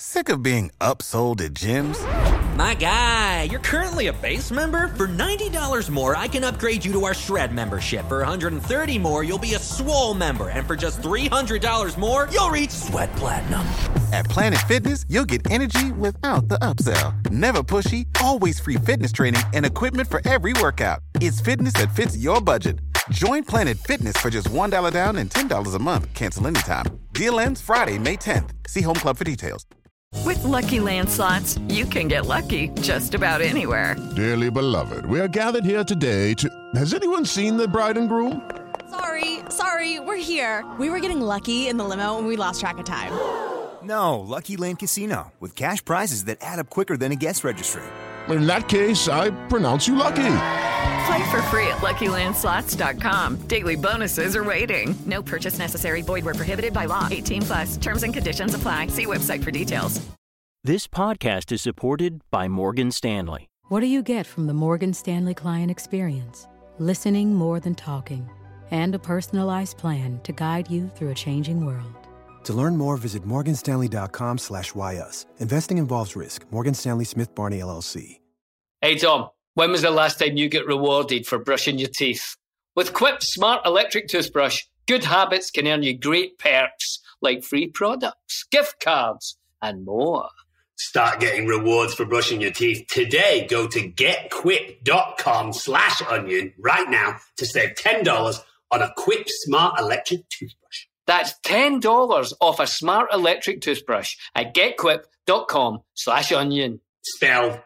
Sick of being upsold at gyms? My guy, you're currently a base member? For $90 more, I can upgrade you to our Shred membership. For $130 more, you'll be a Swole member. And for just $300 more, you'll reach Sweat Platinum. At Planet Fitness, you'll get energy without the upsell. Never pushy, always free fitness training and equipment for every workout. It's fitness that fits your budget. Join Planet Fitness for just $1 down and $10 a month. Cancel anytime. Deal ends Friday, May 10th. See Home Club for details. With Lucky Land Slots, you can get lucky just about anywhere. Dearly beloved, we are gathered here today to... Has anyone seen the bride and groom? Sorry, we're here. We were getting lucky in the limo and we lost track of time. No, Lucky Land Casino, with cash prizes that add up quicker than a guest registry. In that case, I pronounce you lucky. Play for free at LuckyLandSlots.com. Daily bonuses are waiting. No purchase necessary. Void where prohibited by law. 18+. Terms and conditions apply. See website for details. This podcast is supported by Morgan Stanley. What do you get from the Morgan Stanley client experience? Listening more than talking, and a personalized plan to guide you through a changing world. To learn more, visit morganstanley.com/YUS. Investing involves risk. Morgan Stanley Smith Barney, LLC. Hey, Tom, when was the last time you get rewarded for brushing your teeth? With Quip's smart electric toothbrush, good habits can earn you great perks like free products, gift cards, and more. Start getting rewards for brushing your teeth today. Go to getquip.com/onion right now to save $10 on a Quip smart electric toothbrush. That's $10 off a smart electric toothbrush at getquip.com/onion. Spelled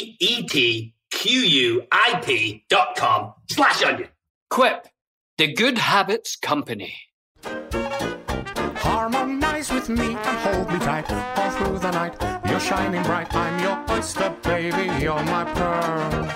GETQUIP.com/onion. Quip, the good habits company. Harmonize with me and hold me tight all through the night. You're shining bright. I'm your oyster, baby. You're my pearl.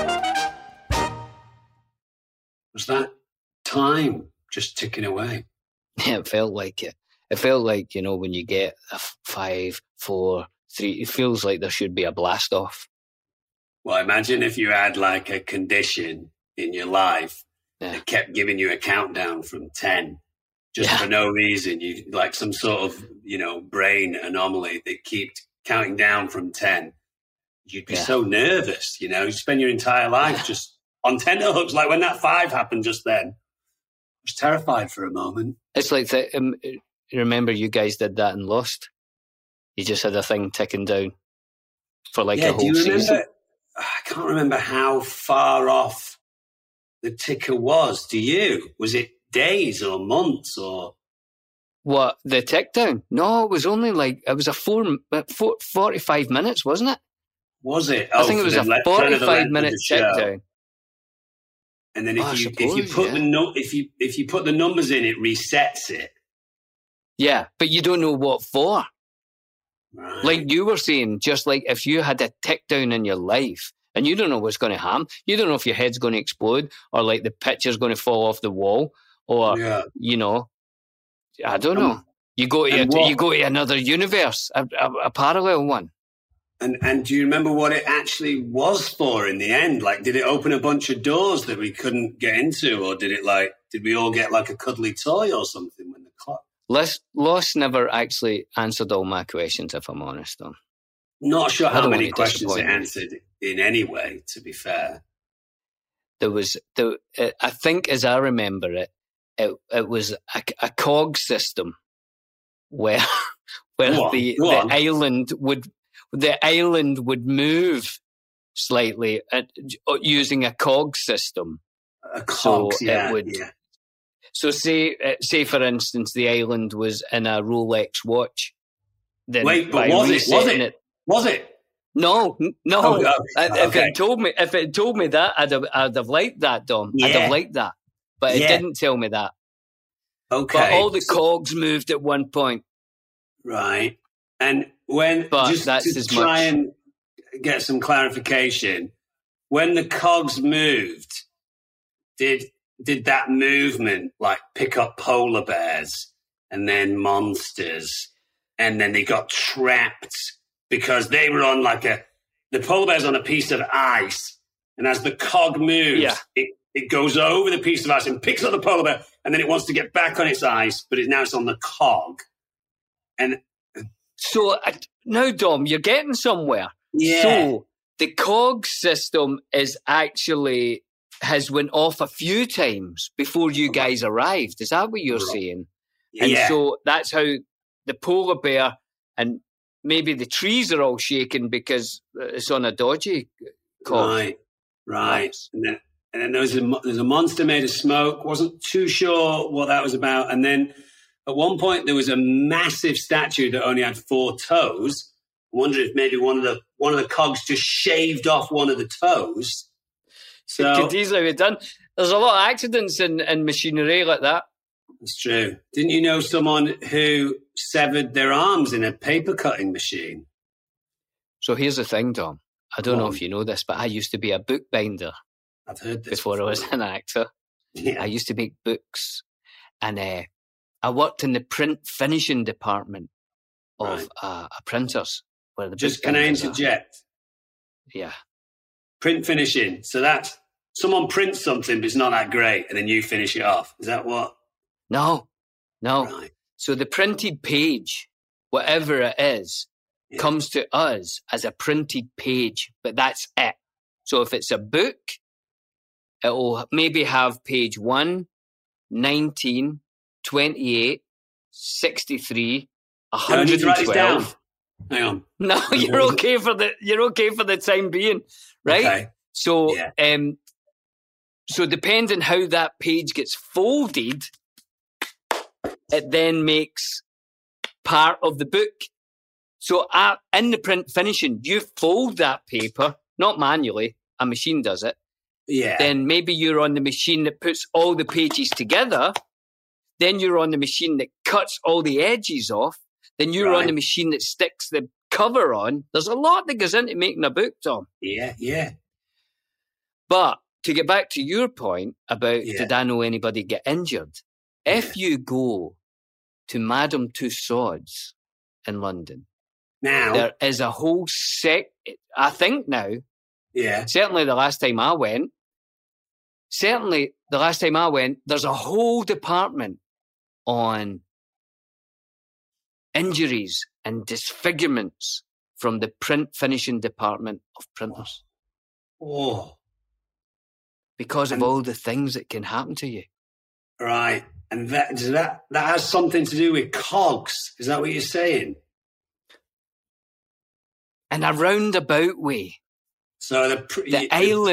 Was that time just ticking away? Yeah, it felt like it. It felt like, when you get a 5, 4, 3, it feels like there should be a blast off. Well, imagine if you had like a condition in your life that kept giving you a countdown from 10 just for no reason. You like some sort of, brain anomaly that kept counting down from 10. You'd be so nervous, you spend your entire life just on tenterhooks. Like when that 5 happened just then, I was terrified for a moment. It's like, remember you guys did that and Lost? You just had a thing ticking down for like a whole season. I can't remember how far off the ticker was. Do you? Was it days or months or? What, the tick down? No, it was only it was a 45 minutes, wasn't it? Was it? I think it was a 45-minute tick down. And then if you put the numbers in, it resets it. Yeah, but you don't know what for. Right. Like you were saying, just like if you had a tick down in your life and you don't know what's going to happen, you don't know if your head's going to explode or like the picture's going to fall off the wall or, I don't know. You go to another universe, a parallel one. And do you remember what it actually was for in the end? Like, did it open a bunch of doors that we couldn't get into, or did we all get like a cuddly toy or something when the clock? Lost never actually answered all my questions, if I'm honest. Though. Not sure how many questions it answered in any way, to be fair. I think as I remember it was a cog system where the island would move slightly using a cog system. So say for instance, the island was in a Rolex watch. Then wait, but was it? No. Oh, okay. If it told me that, I'd have liked that, Dom. Yeah. I'd have liked that, but it didn't tell me that. Okay, but all the cogs moved at one point. Right, and and get some clarification, when the cogs moved, did that movement like pick up polar bears and then monsters, and then they got trapped because they were on the polar bear's on a piece of ice, and as the cog moves, it goes over the piece of ice and picks up the polar bear, and then it wants to get back on its ice, but now it's on the cog. And So now, Dom, you're getting somewhere. Yeah. So the COGS system has went off a few times before you guys arrived. Is that what you're saying? Yeah. And so that's how the polar bear and maybe the trees are all shaking because it's on a dodgy COGS. Right. And then there's a monster made of smoke. Wasn't too sure what that was about. And then at one point there was a massive statue that only had 4 toes. I wonder if maybe one of the cogs just shaved off one of the toes. So it could easily be done. There's a lot of accidents in machinery like that. That's true. Didn't you know someone who severed their arms in a paper cutting machine? So here's the thing, Tom. I don't know if you know this, but I used to be a bookbinder. I've heard this before I was an actor. Yeah. I used to make books, and I worked in the print finishing department of printers. Where the Just can I interject? Yeah. Print finishing. So that's someone prints something, but it's not that great, and then you finish it off. Is that what? No. Right. So the printed page, whatever it is, comes to us as a printed page, but that's it. So if it's a book, it will maybe have page 1, 19, 28, 63, 112. Hang on. No, you're okay for the time being, right? Okay. So, so depending how that page gets folded, it then makes part of the book. So in the print finishing, you fold that paper, not manually, a machine does it. Yeah. Then maybe you're on the machine that puts all the pages together. Then you're on the machine that cuts all the edges off. Then you're on the machine that sticks the cover on. There's a lot that goes into making a book, Tom. Yeah. But to get back to your point about did I know anybody get injured? If you go to Madame Tussauds in London, now there is a whole I think now. Yeah. Certainly the last time I went, there's a whole department on injuries and disfigurements from the print finishing department of printers. Oh. Because of all the things that can happen to you. Right. And that has something to do with COGS. Is that what you're saying? In a roundabout way. So the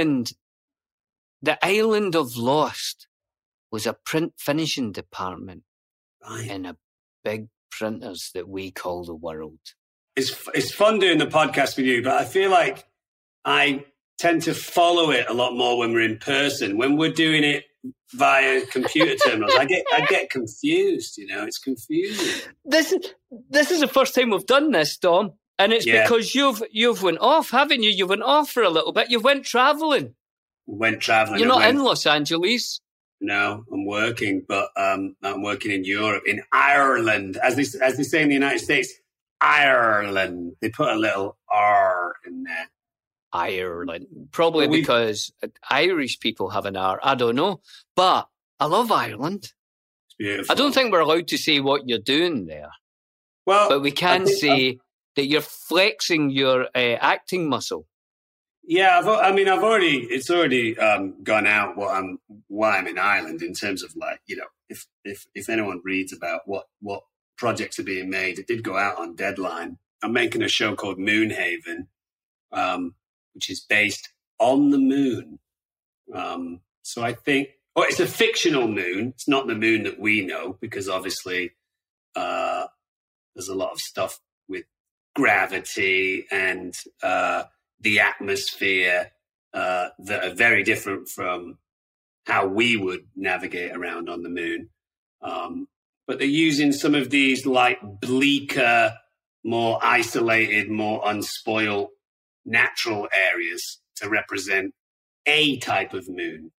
island of Lost was a print finishing department in a big printers that we call the world. It's fun doing the podcast with you, but I feel like I tend to follow it a lot more when we're in person. When we're doing it via computer terminals, I get confused. It's confusing. This is the first time we've done this, Dom. And it's because you've went off, haven't you? You went off for a little bit. You went travelling. You're not in Los Angeles. No, I'm working, but I'm working in Europe, in Ireland. As they say in the United States, Ireland. They put a little R in there. Ireland. Probably because Irish people have an R. I don't know. But I love Ireland. It's beautiful. I don't think we're allowed to say what you're doing there. Well, but we can say that you're flexing your acting muscle. Yeah, it's already gone out why I'm in Ireland in terms of if anyone reads about what projects are being made, it did go out on Deadline. I'm making a show called Moonhaven, which is based on the moon. So I think, it's a fictional moon. It's not the moon that we know because obviously there's a lot of stuff with gravity and the atmosphere that are very different from how we would navigate around on the moon. But they're using some of these bleaker, more isolated, more unspoiled natural areas to represent a type of moon,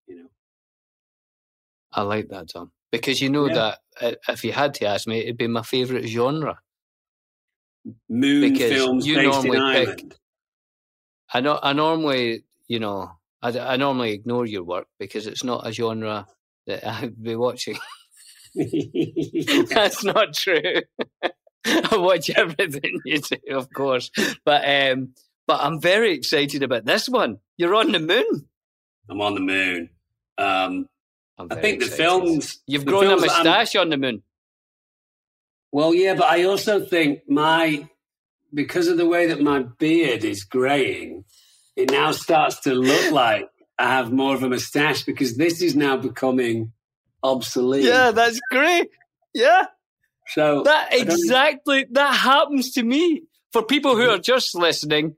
I like that, Tom. Because that if you had to ask me, it'd be my favourite genre. Moon films based in Ireland. I normally, I normally ignore your work because it's not a genre that I'd be watching. That's not true. I watch everything you do, of course. But I'm very excited about this one. You're on the moon. I'm on the moon. I think excited. the films... You've grown a moustache on the moon. Well, yeah, but I also think because of the way that my beard is greying, it now starts to look like I have more of a moustache because this is now becoming obsolete. Yeah, that's great. Yeah. So that happens to me. For people who are just listening,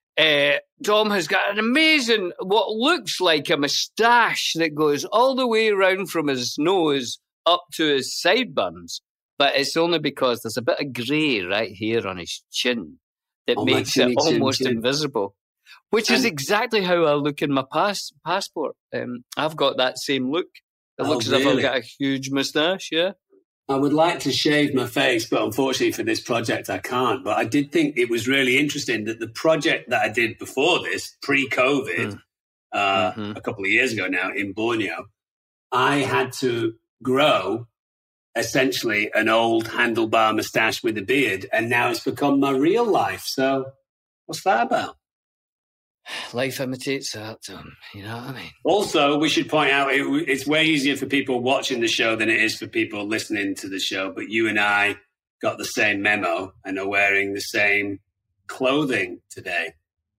Dom has got an amazing, what looks like a moustache that goes all the way around from his nose up to his sideburns. But it's only because there's a bit of grey right here on his chin that makes it almost invisible. Which is exactly how I look in my passport. I've got that same look. It looks as if I've got a huge moustache, yeah. I would like to shave my face, but unfortunately for this project, I can't. But I did think it was really interesting that the project that I did before this, pre-COVID, a couple of years ago now in Borneo, I had to grow essentially an old handlebar moustache with a beard, and now it's become my real life. So what's that about? Life imitates art, you know what I mean? Also, we should point out it's way easier for people watching the show than it is for people listening to the show. But you and I got the same memo and are wearing the same clothing today.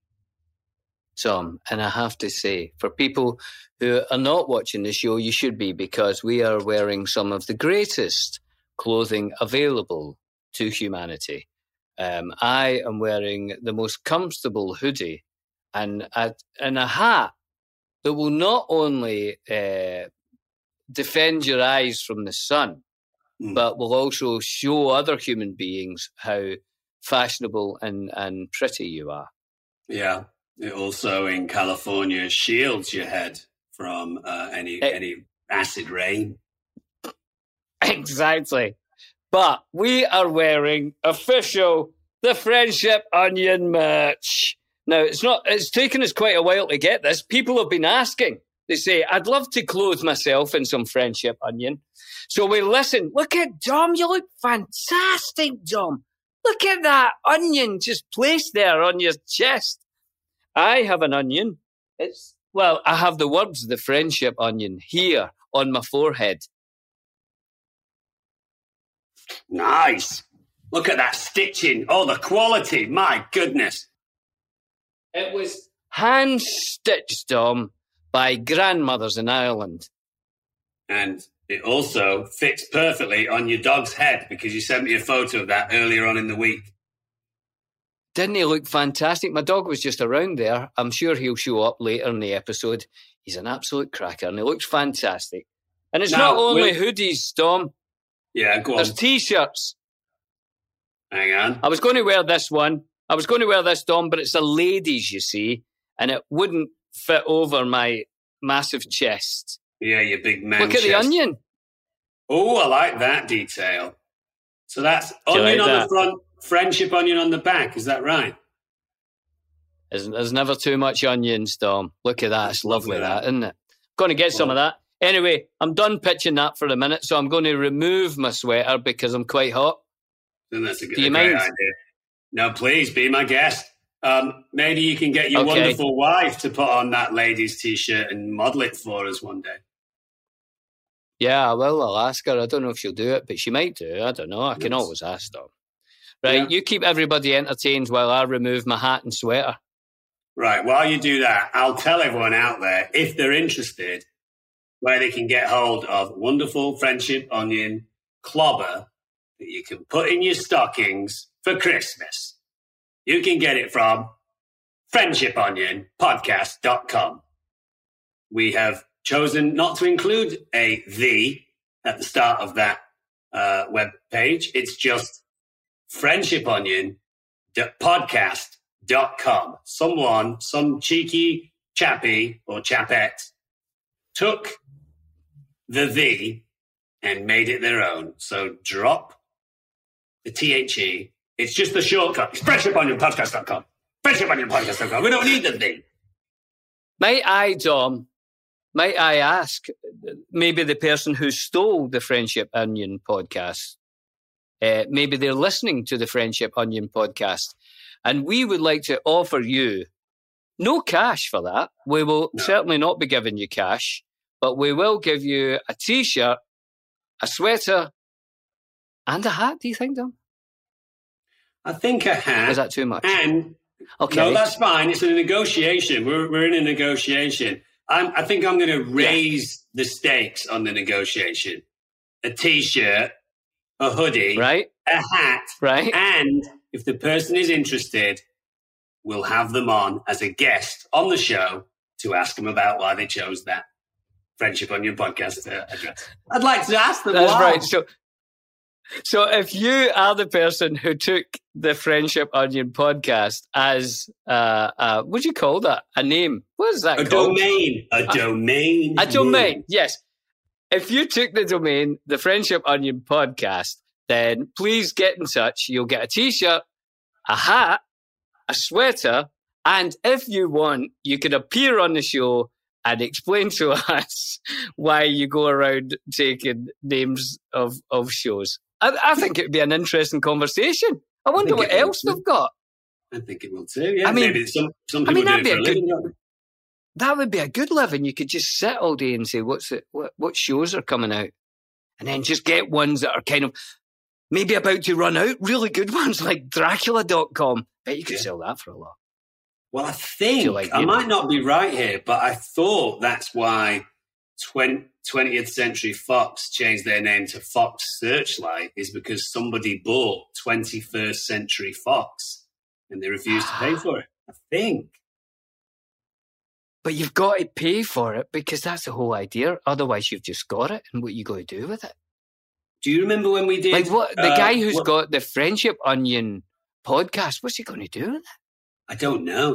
Tom, and I have to say, for people who are not watching the show, you should be, because we are wearing some of the greatest clothing available to humanity. I am wearing the most comfortable hoodie and a hat that will not only defend your eyes from the sun, but will also show other human beings how fashionable and pretty you are. Yeah. It also, in California, shields your head from any acid rain. Exactly. But we are wearing official The Friendship Onion merch. Now, it's taken us quite a while to get this. People have been asking. They say, I'd love to clothe myself in some Friendship Onion. So we listen. Look at Dom. You look fantastic, Dom. Look at that onion just placed there on your chest. I have an onion. I have the words, The Friendship Onion, here on my forehead. Nice. Look at that stitching. Oh, the quality. My goodness. It was hand-stitched, Dom, by grandmothers in Ireland. And it also fits perfectly on your dog's head, because you sent me a photo of that earlier on in the week. Didn't he look fantastic? My dog was just around there. I'm sure he'll show up later in the episode. He's an absolute cracker, and he looks fantastic. And it's not only hoodies, Dom. Yeah, go on. There's T-shirts. Hang on. I was going to wear this one. I was going to wear this, Dom, but it's a ladies, you see, and it wouldn't fit over my massive chest. Yeah, your big man Look at the onion. Oh, I like that detail. So that's onion on the front, Friendship Onion on the back. Is that right? There's never too much onions, Dom. Look at that. It's lovely, that, isn't it? Going to get some of that. Anyway, I'm done pitching that for a minute, so I'm going to remove my sweater because I'm quite hot. Then that's a great idea. No, please, be my guest. Maybe you can get your wonderful wife to put on that ladies' T-shirt and model it for us one day. Yeah, well, I'll ask her. I don't know if she'll do it, but she might do. I don't know. I can always ask them. Right, you keep everybody entertained while I remove my hat and sweater. Right, while you do that, I'll tell everyone out there, if they're interested, where they can get hold of wonderful Friendship Onion clobber that you can put in your stockings for Christmas. You can get it from friendshiponionpodcast.com. We have chosen not to include a "the" at the start of that web page. It's just friendshiponionpodcast.com. Some cheeky chappy or chapette took the and made it their own. So drop the THE. It's just the shortcut. It's friendshiponionpodcast.com. Friendshiponionpodcast.com. We don't need the "the." Might I, Dom, might I ask maybe the person who stole the Friendship Onion podcast maybe they're listening to the Friendship Onion podcast. And we would like to offer you no cash for that. We will certainly not be giving you cash, but we will give you a T-shirt, a sweater, and a hat, do you think, Dom? I think a hat. Is that too much? And okay. No, that's fine. It's a negotiation. We're in a negotiation. I think I'm going to raise the stakes on the negotiation. A T-shirt, a hoodie, right? A hat, right? And if the person is interested, we'll have them on as a guest on the show to ask them about why they chose that Friendship Onion podcast address. I'd like to ask them That's why. right. So if you are the person who took the Friendship Onion podcast as, what do you call that? A name? What is that called? Domain. A domain. A domain, yes. If you took the domain, the Friendship Onion podcast, then please get in touch. You'll get a T-shirt, a hat, a sweater, and if you want, you can appear on the show and explain to us why you go around taking names of shows. I think it would be an interesting conversation. I wonder what else they've got. I think it will too, yeah. I mean, maybe some people do it for a living. That would be a good living. You could just sit all day and say, what shows are coming out? And then just get ones that are kind of maybe about to run out. Really good ones like Dracula.com. Bet you could sell that for a lot. Well, I think, I might not be right here, but I thought that's why 20th Century Fox changed their name to Fox Searchlight, is because somebody bought 21st Century Fox and they refused to pay for it. I think. But you've got to pay for it because that's the whole idea. Otherwise, you've just got it, and what you got to do with it? Do you remember when we did... Like what the guy who's got the Friendship Onion podcast, what's he going to do with it? I don't know.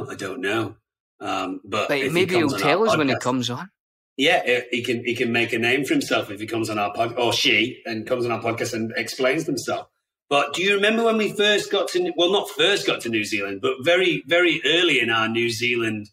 But maybe he'll tell us when he comes on. Yeah, he can make a name for himself if he comes on our podcast, or she, and comes on our podcast and explains themselves. But do you remember when we first got to... Well, not first got to New Zealand, but very, very early in our New Zealand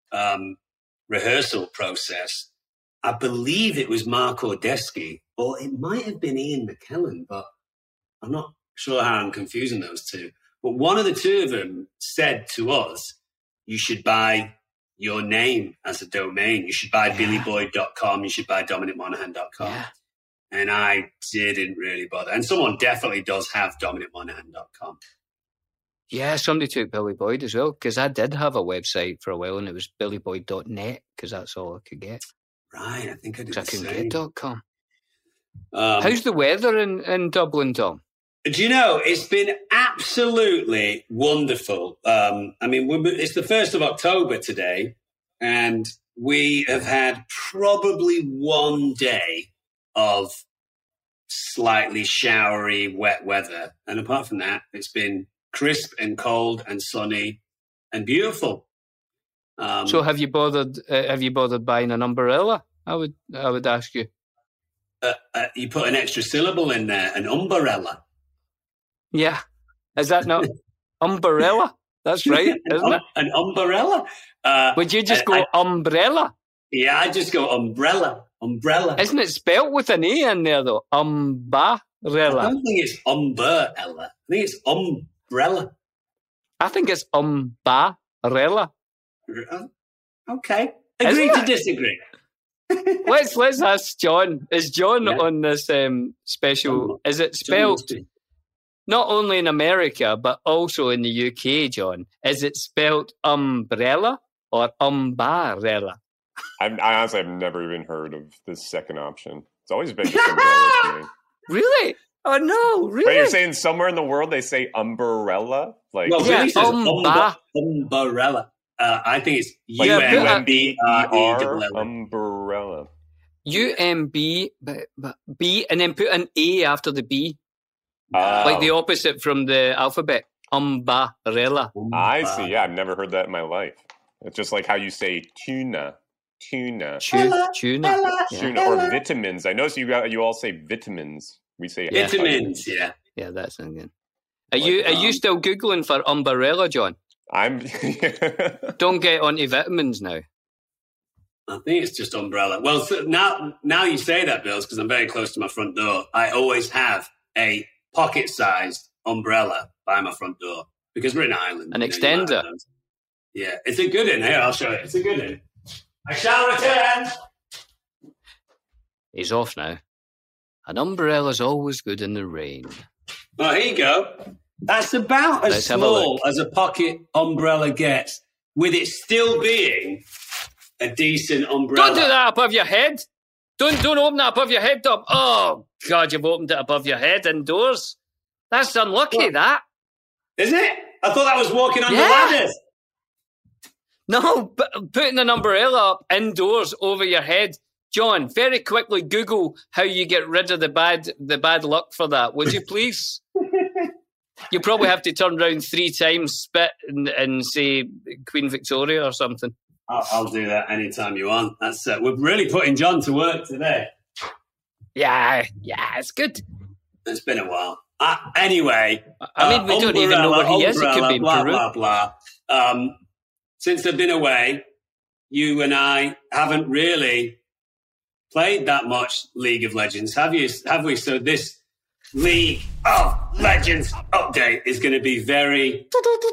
rehearsal process, I believe it was Mark Ordesky, or it might have been Ian McKellen, but I'm not sure how I'm confusing those two. But one of the two of them said to us, you should buy your name as a domain. You should buy billyboyd.com. You should buy dominicmonaghan.com. Yeah. And I didn't really bother. And someone definitely does have dominicmonaghan.com. Yeah, somebody took Billy Boyd as well, because I did have a website for a while and it was billyboyd.net because that's all I could get. Right, I think I did. I couldn't get .com. How's the weather in Dublin, Tom? Do you know, it's been absolutely wonderful. It's the 1st of October today, and we have had probably one day of slightly showery, wet weather. And apart from that, it's been crisp and cold and sunny and beautiful. So have you bothered buying an umbrella? I would ask you. You put an extra syllable in there, an umbrella. Yeah. Is that not umbrella? That's right, isn't it? An umbrella. Would you just go umbrella? Yeah, I just go umbrella. Umbrella. Isn't it spelt with an A in there, though? Umbrella. I don't think it's umbrella. I think it's umbrella. I think it's umbrella. Okay. Agree to disagree. Let's ask John. Is John on this special? Is it spelled not only in America but also in the UK, John? Is it spelled umbrella or umbrella? I honestly have never even heard of this second option. It's always been just umbrella to me. Really? Oh no! Really? But you're saying somewhere in the world they say umbrella? Like umbrella. I think it's UMBRELLA. Umbrella. UMB, but B, and then put an A after the B. Like the opposite from the alphabet. Umbrella. I see. Yeah, I've never heard that in my life. It's just like how you say tuna. Tuna. Tuna. Or vitamins. I notice you all say vitamins. We say vitamins. Yeah. Yeah, that's good. Are you still Googling for umbrella, John? Don't get onto vitamins now. I think it's just umbrella. Well, so now you say that, Bills, because I'm very close to my front door. I always have a pocket-sized umbrella by my front door because we're in Ireland. An extender. Yeah, it's a good one. Here, I'll show it. It's a good one. I shall return. He's off now. An umbrella's always good in the rain. Oh, here you go. That's about as small as a pocket umbrella gets, with it still being a decent umbrella. Don't do that above your head. Don't open that above your head, Dom. Oh, God, you've opened it above your head indoors. That's unlucky, what? That. Is it? I thought that was walking on the ladders. No, but putting an umbrella up indoors over your head. John, very quickly Google how you get rid of the bad luck for that, would you please? You probably have to turn around 3 times, spit, and say Queen Victoria or something. I'll do that anytime you want. That's we're really putting John to work today. Yeah, it's good. It's been a while. Anyway, I mean, we don't even know where he is. It could be in blah, Peru. Blah, blah. Since they've been away, you and I haven't really played that much League of Legends, have we? So this League of Legends update is going to be very,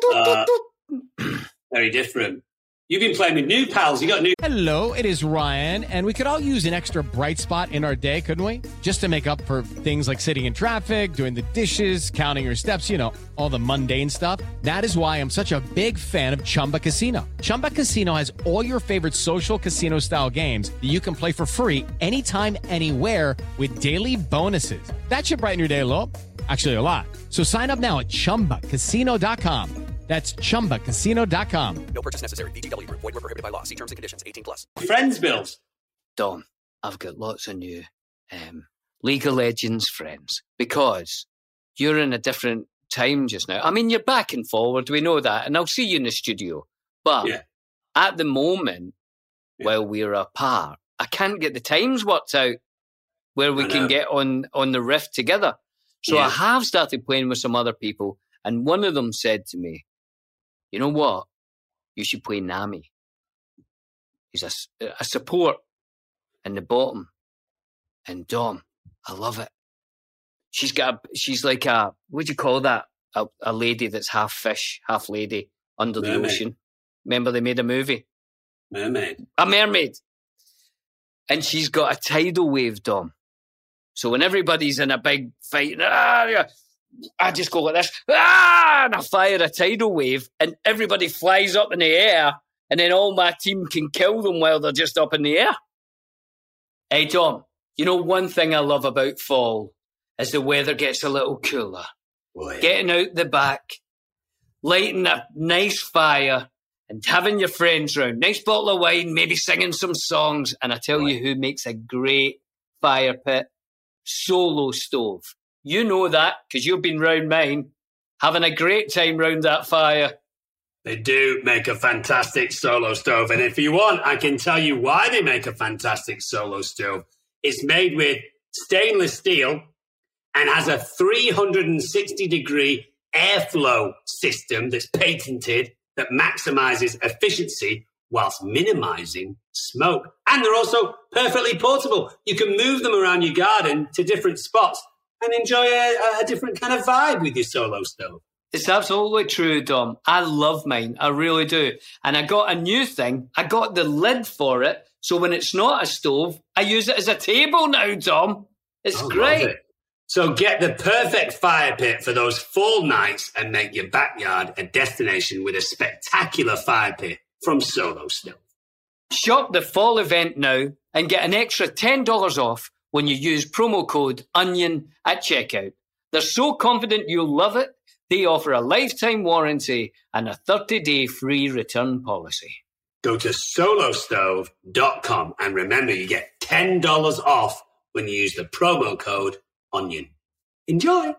very different. You've been playing with new pals. You got new. Hello, it is Ryan, and we could all use an extra bright spot in our day, couldn't we? Just to make up for things like sitting in traffic, doing the dishes, counting your steps, all the mundane stuff. That is why I'm such a big fan of Chumba Casino. Chumba Casino has all your favorite social casino-style games that you can play for free anytime, anywhere with daily bonuses. That should brighten your day a little. Actually, a lot. So sign up now at ChumbaCasino.com. That's ChumbaCasino.com. No purchase necessary. VGW Group. Void where prohibited by law. See terms and conditions. 18+. Friends, Bills. Dom, I've got lots of new League of Legends friends because you're in a different time just now. I mean, you're back and forward. We know that. And I'll see you in the studio. But at the moment, while we're apart, I can't get the times worked out where we can get on the Rift together. So I have started playing with some other people. And one of them said to me, you know what? You should play Nami. He's a support in the bottom. And Dom, I love it. She's like what do you call that? A lady that's half fish, half lady under the ocean. Remember they made a movie? Mermaid. A mermaid. And she's got a tidal wave, Dom. So when everybody's in a big fight, I just go like this, and I fire a tidal wave, and everybody flies up in the air, and then all my team can kill them while they're just up in the air. Hey, Tom, one thing I love about fall is the weather gets a little cooler. Oh, yeah. Getting out the back, lighting a nice fire, and having your friends round. Nice bottle of wine, maybe singing some songs, and I tell you who makes a great fire pit? Solo Stove. You know that because you've been round mine, having a great time round that fire. They do make a fantastic Solo Stove. And if you want, I can tell you why they make a fantastic Solo Stove. It's made with stainless steel and has a 360-degree airflow system that's patented that maximizes efficiency whilst minimizing smoke. And they're also perfectly portable. You can move them around your garden to different spots and enjoy a different kind of vibe with your Solo Stove. It's absolutely true, Dom. I love mine. I really do. And I got a new thing. I got the lid for it. So when it's not a stove, I use it as a table now, Dom. It's great. It. So get the perfect fire pit for those fall nights and make your backyard a destination with a spectacular fire pit from Solo Stove. Shop the fall event now and get an extra $10 off when you use promo code ONION at checkout. They're so confident you'll love it, they offer a lifetime warranty and a 30-day free return policy. Go to solostove.com and remember you get $10 off when you use the promo code ONION. Enjoy!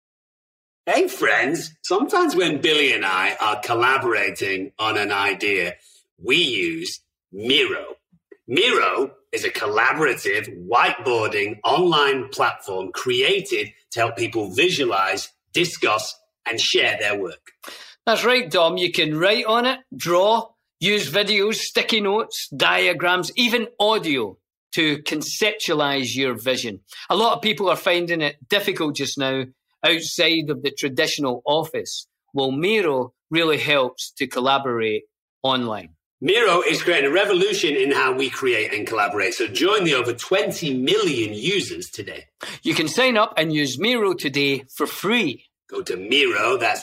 Hey friends, sometimes when Billy and I are collaborating on an idea, we use Miro. Miro is a collaborative whiteboarding online platform created to help people visualize, discuss, and share their work. That's right, Dom. You can write on it, draw, use videos, sticky notes, diagrams, even audio to conceptualize your vision. A lot of people are finding it difficult just now outside of the traditional office. Well, Miro really helps to collaborate online. Miro is creating a revolution in how we create and collaborate. So join the over 20 million users today. You can sign up and use Miro today for free. Go to Miro, that's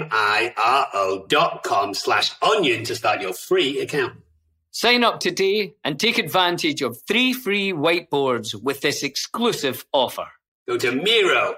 Miro.com/onion to start your free account. Sign up today and take advantage of 3 free whiteboards with this exclusive offer. Go to Miro,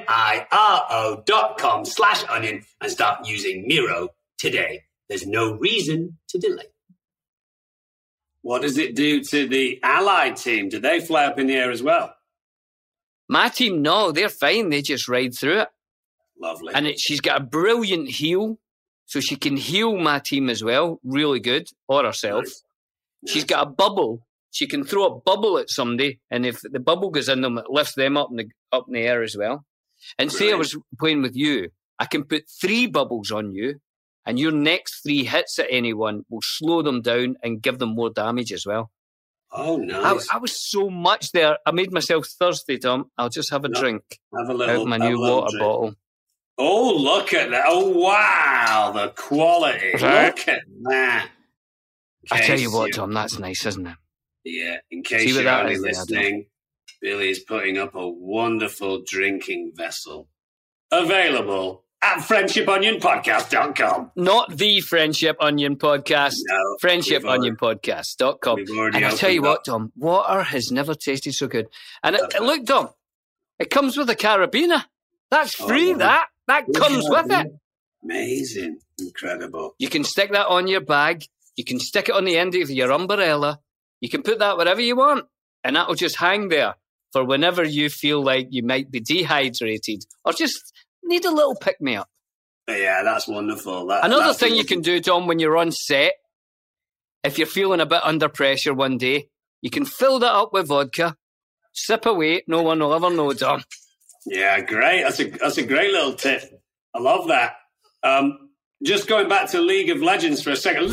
Miro.com/onion and start using Miro today. There's no reason to delay. What does it do to the Allied team? Do they fly up in the air as well? My team, no, they're fine. They just ride through it. Lovely. And she's got a brilliant heal, so she can heal my team as well. Really good. Or herself. Nice. She's got a bubble. She can throw a bubble at somebody, and if the bubble goes in them, it lifts them up in the air as well. And say I was playing with you, I can put 3 bubbles on you, and your next 3 hits at anyone will slow them down and give them more damage as well. Oh, nice. I was so much there. I made myself thirsty, Tom. I'll just have a drink out of my new water bottle. Oh, look at that. Oh, wow. The quality. Look at that. I tell you what, Tom, that's nice, isn't it? Yeah. In case you're only listening, Billy is putting up a wonderful drinking vessel. Available at friendshipionionpodcast.com. Not the Friendship Onion Podcast. No. Friendshipionionpodcast.com. And I'll tell you what, Tom, water has never tasted so good. And look, Tom, it comes with a carabiner. That's free, that comes with it. Amazing. Incredible. You can stick that on your bag. You can stick it on the end of your umbrella. You can put that wherever you want. And that will just hang there for whenever you feel like you might be dehydrated or just need a little pick-me-up. Yeah, that's wonderful. Another thing you can do, Tom, when you're on set, if you're feeling a bit under pressure one day, you can fill that up with vodka, sip away, no one will ever know, Tom. Yeah, great. That's a great little tip. I love that. Just going back to League of Legends for a second.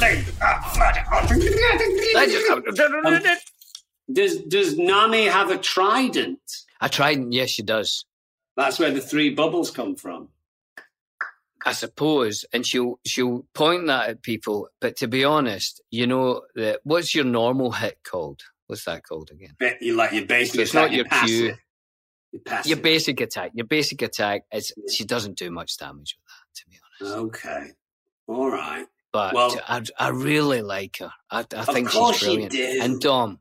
Does Nami have a trident? A trident, yes, she does. That's where the 3 bubbles come from. I suppose, and she'll point that at people. But to be honest, you know, what's your normal hit called? What's that called again? You like your basic attack. It's not your Q. Your basic attack. Your basic attack is she doesn't do much damage with that, to be honest. Okay, all right. But I really like her. I think she's brilliant. And Dom,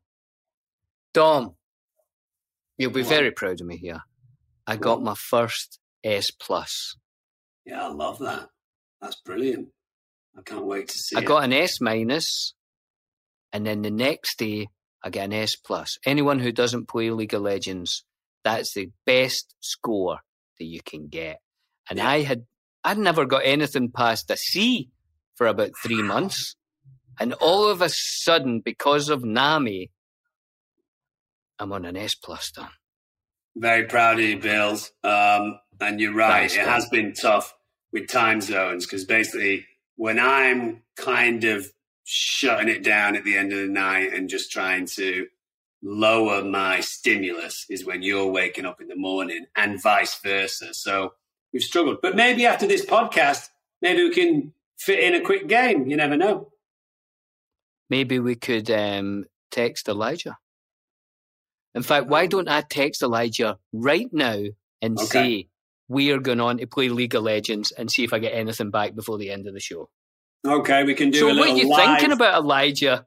you'll be very proud of me here. I got my first S+. Yeah, I love that. That's brilliant. I can't wait to see it. I got an S-, and then the next day I get an S+. Anyone who doesn't play League of Legends, that's the best score that you can get. And I'd never got anything past a C for about 3 months. And all of a sudden, because of Nami, I'm on an S+, Don. Very proud of you, Bills. And you're right. Thanks, it has been tough with time zones because basically when I'm kind of shutting it down at the end of the night and just trying to lower my stimulus is when you're waking up in the morning and vice versa. So we've struggled. But maybe after this podcast, maybe we can fit in a quick game. You never know. Maybe we could text Elijah. In fact, why don't I text Elijah right now and say we are going on to play League of Legends and see if I get anything back before the end of the show? Okay, we can do a little live. So what are you thinking about Elijah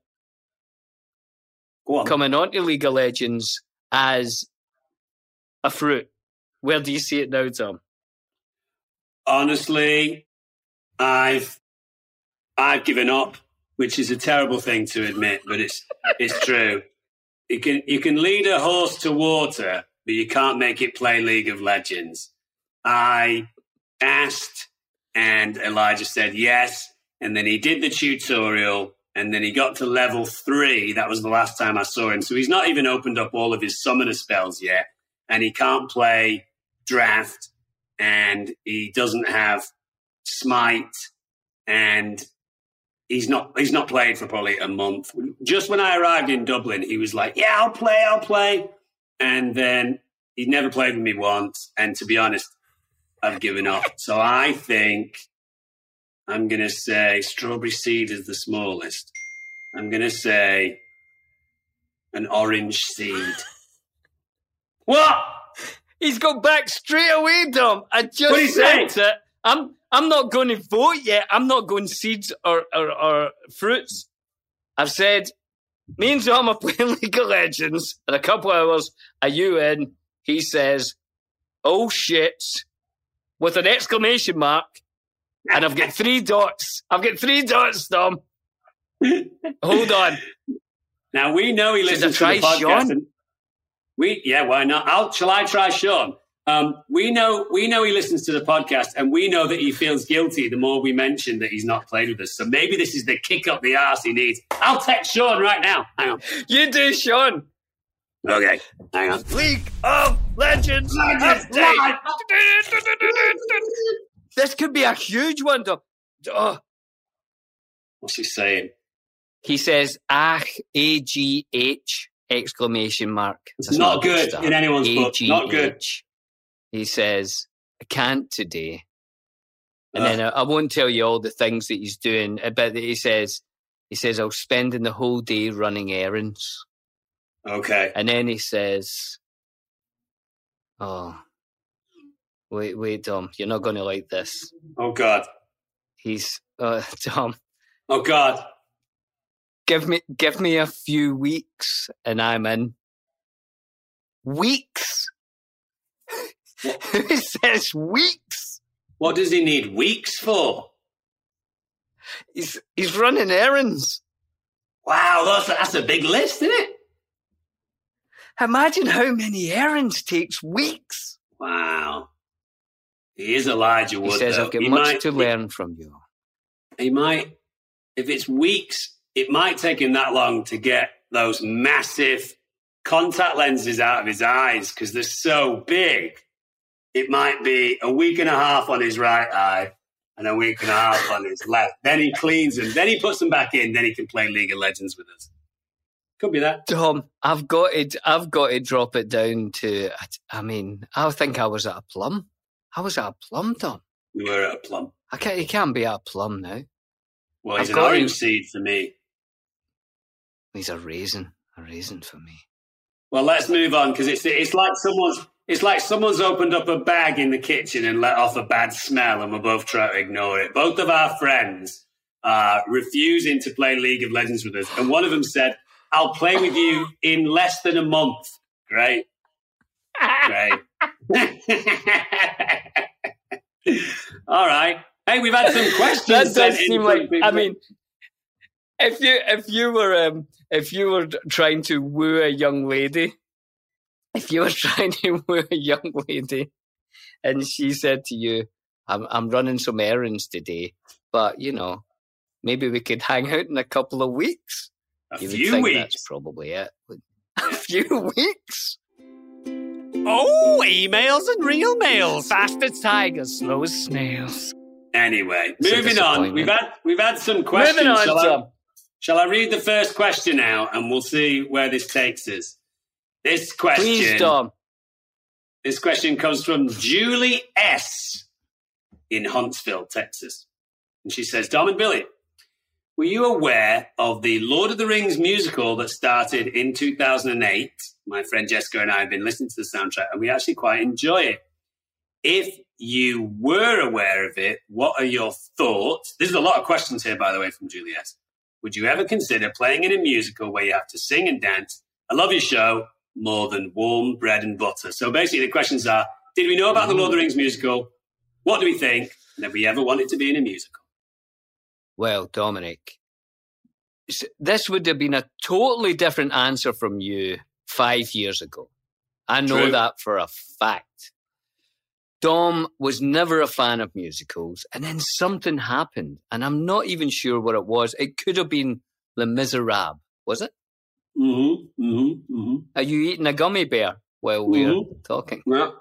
coming on to League of Legends as a fruit? Where do you see it now, Tom? Honestly, I've given up, which is a terrible thing to admit, but it's true. You can lead a horse to water, but you can't make it play League of Legends. I asked, and Elijah said yes, and then he did the tutorial, and then he got to level 3. That was the last time I saw him. So he's not even opened up all of his summoner spells yet, and he can't play draft, and he doesn't have smite, and he's not played for probably a month. Just when I arrived in Dublin, he was like, yeah, I'll play. And then he never played with me once. And to be honest, I've given up. So I think I'm going to say strawberry seed is the smallest. I'm going to say an orange seed. What? He's got back straight away, Dom. I just said it. I'm not going to vote yet. I'm not going seeds or fruits. I've said, me and Dom are playing League of Legends. In a couple of hours, are you in? He says, oh shit, with an exclamation mark. And I've got 3 dots. I've got 3 dots, Dom. Hold on. Now, we know he listens to the podcast. And why not? Shall I try Sean? We know he listens to the podcast, and we know that he feels guilty the more we mention that he's not played with us. So maybe this is the kick up the arse he needs. I'll text Sean right now. Hang on. You do, Sean. Okay, hang on. League of Legends update. This could be a huge one, Dom. Oh. What's he saying? He says, A-G-H, exclamation mark. It's not good in anyone's book. Not good. He says, I can't today. And then I won't tell you all the things that he's doing, but he says, I was spending the whole day running errands. Okay. And then he says, wait, Dom, you're not going to like this. Oh, God. He's, Dom. Oh, God. Give me a few weeks and I'm in. Weeks? Who says weeks? What does he need weeks for? He's running errands. Wow, that's a big list, isn't it? Imagine how many errands takes weeks. Wow. He is Elijah Wood. He says, I've got much to learn from you. He might, if it's weeks, it might take him that long to get those massive contact lenses out of his eyes because they're so big. It might be a week and a half on his right eye and a week and a half on his left. Then he cleans them. Then he puts them back in. Then he can play League of Legends with us. Could be that. Tom, I've got to drop it down to, I think I was at a plum. I was at a plum, Tom. You were at a plum. He can't be at a plum now. Well, he's an orange seed for me. He's a raisin for me. Well, let's move on because it's like someone's opened up a bag in the kitchen and let off a bad smell, and we're both trying to ignore it. Both of our friends are refusing to play League of Legends with us, and one of them said, "I'll play with you in less than a month." Great. All right. Hey, we've had some questions. That does seem like. I mean, if you were trying to woo a young lady, and she said to you, "I'm running some errands today, but maybe we could hang out in a couple of weeks." A few weeks. That's probably it. A few weeks. Oh, emails and real mails. Fast as tigers, slow as snails. Anyway, moving on. We've had some questions. Moving on, shall I read the first question out, and we'll see where this takes us? This question. Please, Dom. This question comes from Julie S. in Huntsville, Texas, and she says, "Dom and Billy, were you aware of the Lord of the Rings musical that started in 2008? My friend Jessica and I have been listening to the soundtrack, and we actually quite enjoy it. If you were aware of it, what are your thoughts?" There's a lot of questions here, by the way, from Julie S. "Would you ever consider playing in a musical where you have to sing and dance? I love your show more than warm bread and butter." So basically the questions are, did we know about the Lord of the Rings musical? What do we think? And have we ever wanted to be in a musical? Well, Dominic, this would have been a totally different answer from you 5 years ago. I know True. that for a fact. Dom was never a fan of musicals, and then something happened, and I'm not even sure what it was. It could have been Les Miserables, was it? Are you eating a gummy bear while we're talking? Yeah.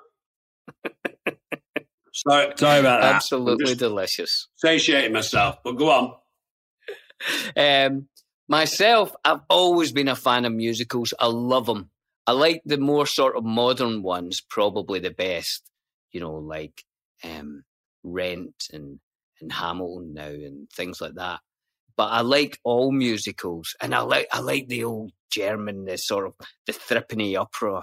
Sorry about that. Absolutely delicious. Satiating myself, but go on. Myself, I've always been a fan of musicals. I love them. I like the more sort of modern ones, probably the best. Like Rent and Hamilton now and things like that. But I like all musicals, and I like the old German, the Threepenny Opera,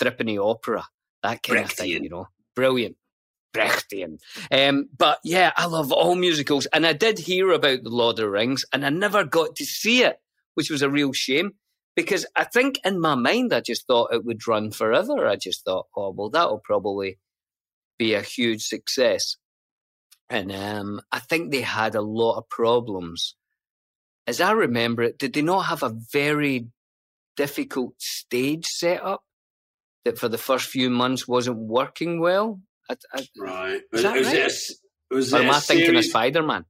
that kind of thing, you know. Brilliant. Brechtian. But yeah, I love all musicals, and I did hear about The Lord of the Rings, and I never got to see it, which was a real shame, because I think in my mind I just thought it would run forever. I just thought, oh, well, that'll probably be a huge success. And I think they had a lot of problems. As I remember it, did they not have a very difficult stage setup that for the first few months wasn't working well? Right. Is that right? Or am I thinking of Spider-Man?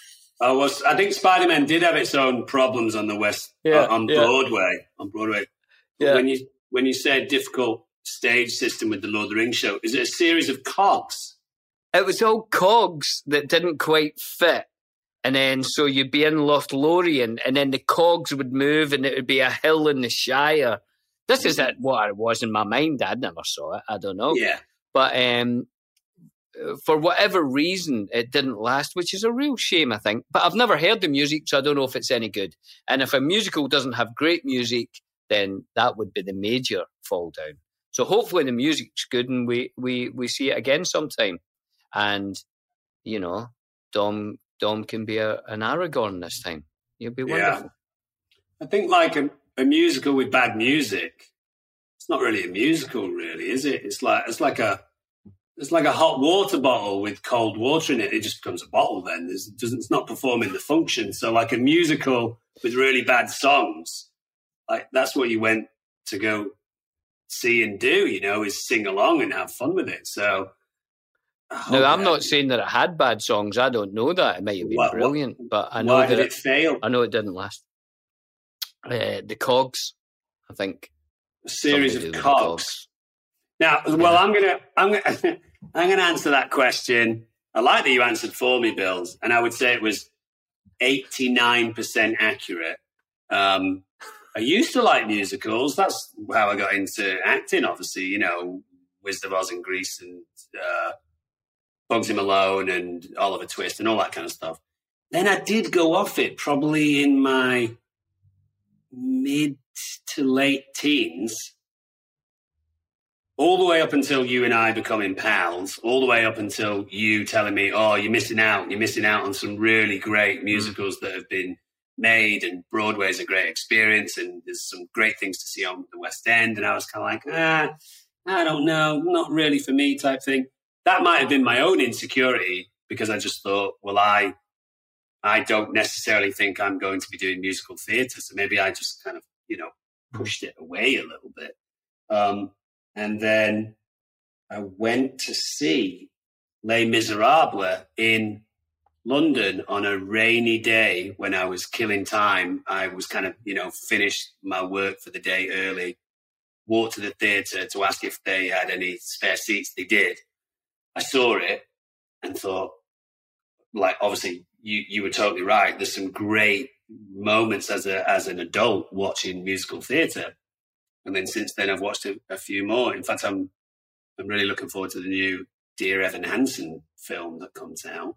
I think Spider-Man did have its own problems on the Broadway. On Broadway. Yeah. When you say difficult stage system with the Lord of the Rings show, is it a series of cogs? It was all cogs that didn't quite fit. And then, so you'd be in Lothlorien, and then the cogs would move, and it would be a hill in the Shire. This is what it was in my mind. I never saw it. I don't know. Yeah. But for whatever reason, it didn't last, which is a real shame, I think. But I've never heard the music, so I don't know if it's any good. And if a musical doesn't have great music, then that would be the major fall down. So hopefully the music's good, and we see it again sometime. And, you know, Dom can be an Aragorn this time. He'll be wonderful. Yeah. I think like a musical with bad music, it's not really a musical, really, is it? It's like a hot water bottle with cold water in it. It just becomes a bottle then. It's not performing the function. So like a musical with really bad songs, like that's what you went to go see and do, you know, is sing along and have fun with it. So no, I'm not saying that it had bad songs. I don't know that. It might have been brilliant, but I know why did it fail? I know it didn't last. The cogs, I think. A series of cogs. Now, well, I'm gonna answer that question. I like that you answered for me, Bills, and I would say it was 89% accurate. I used to like musicals. That's how I got into acting, obviously, you know, Wizard of Oz and Grease and Bugsy Malone and Oliver Twist and all that kind of stuff. Then I did go off it probably in my mid to late teens, all the way up until you and I becoming pals, all the way up until you telling me, oh, you're missing out on some really great musicals that have been made, and Broadway's a great experience, and there's some great things to see on the West End. And I was kind of like, I don't know, not really for me type thing. That might have been my own insecurity, because I just thought, well, I don't necessarily think I'm going to be doing musical theatre. So maybe I just kind of, you know, pushed it away a little bit. And then I went to see Les Miserables in London on a rainy day when I was killing time. I was kind of, you know, finished my work for the day early, walked to the theatre to ask if they had any spare seats. They did. I saw it and thought, like, obviously you were totally right. There's some great moments as an adult watching musical theatre. And then since then I've watched a few more. In fact, I'm really looking forward to the new Dear Evan Hansen film that comes out.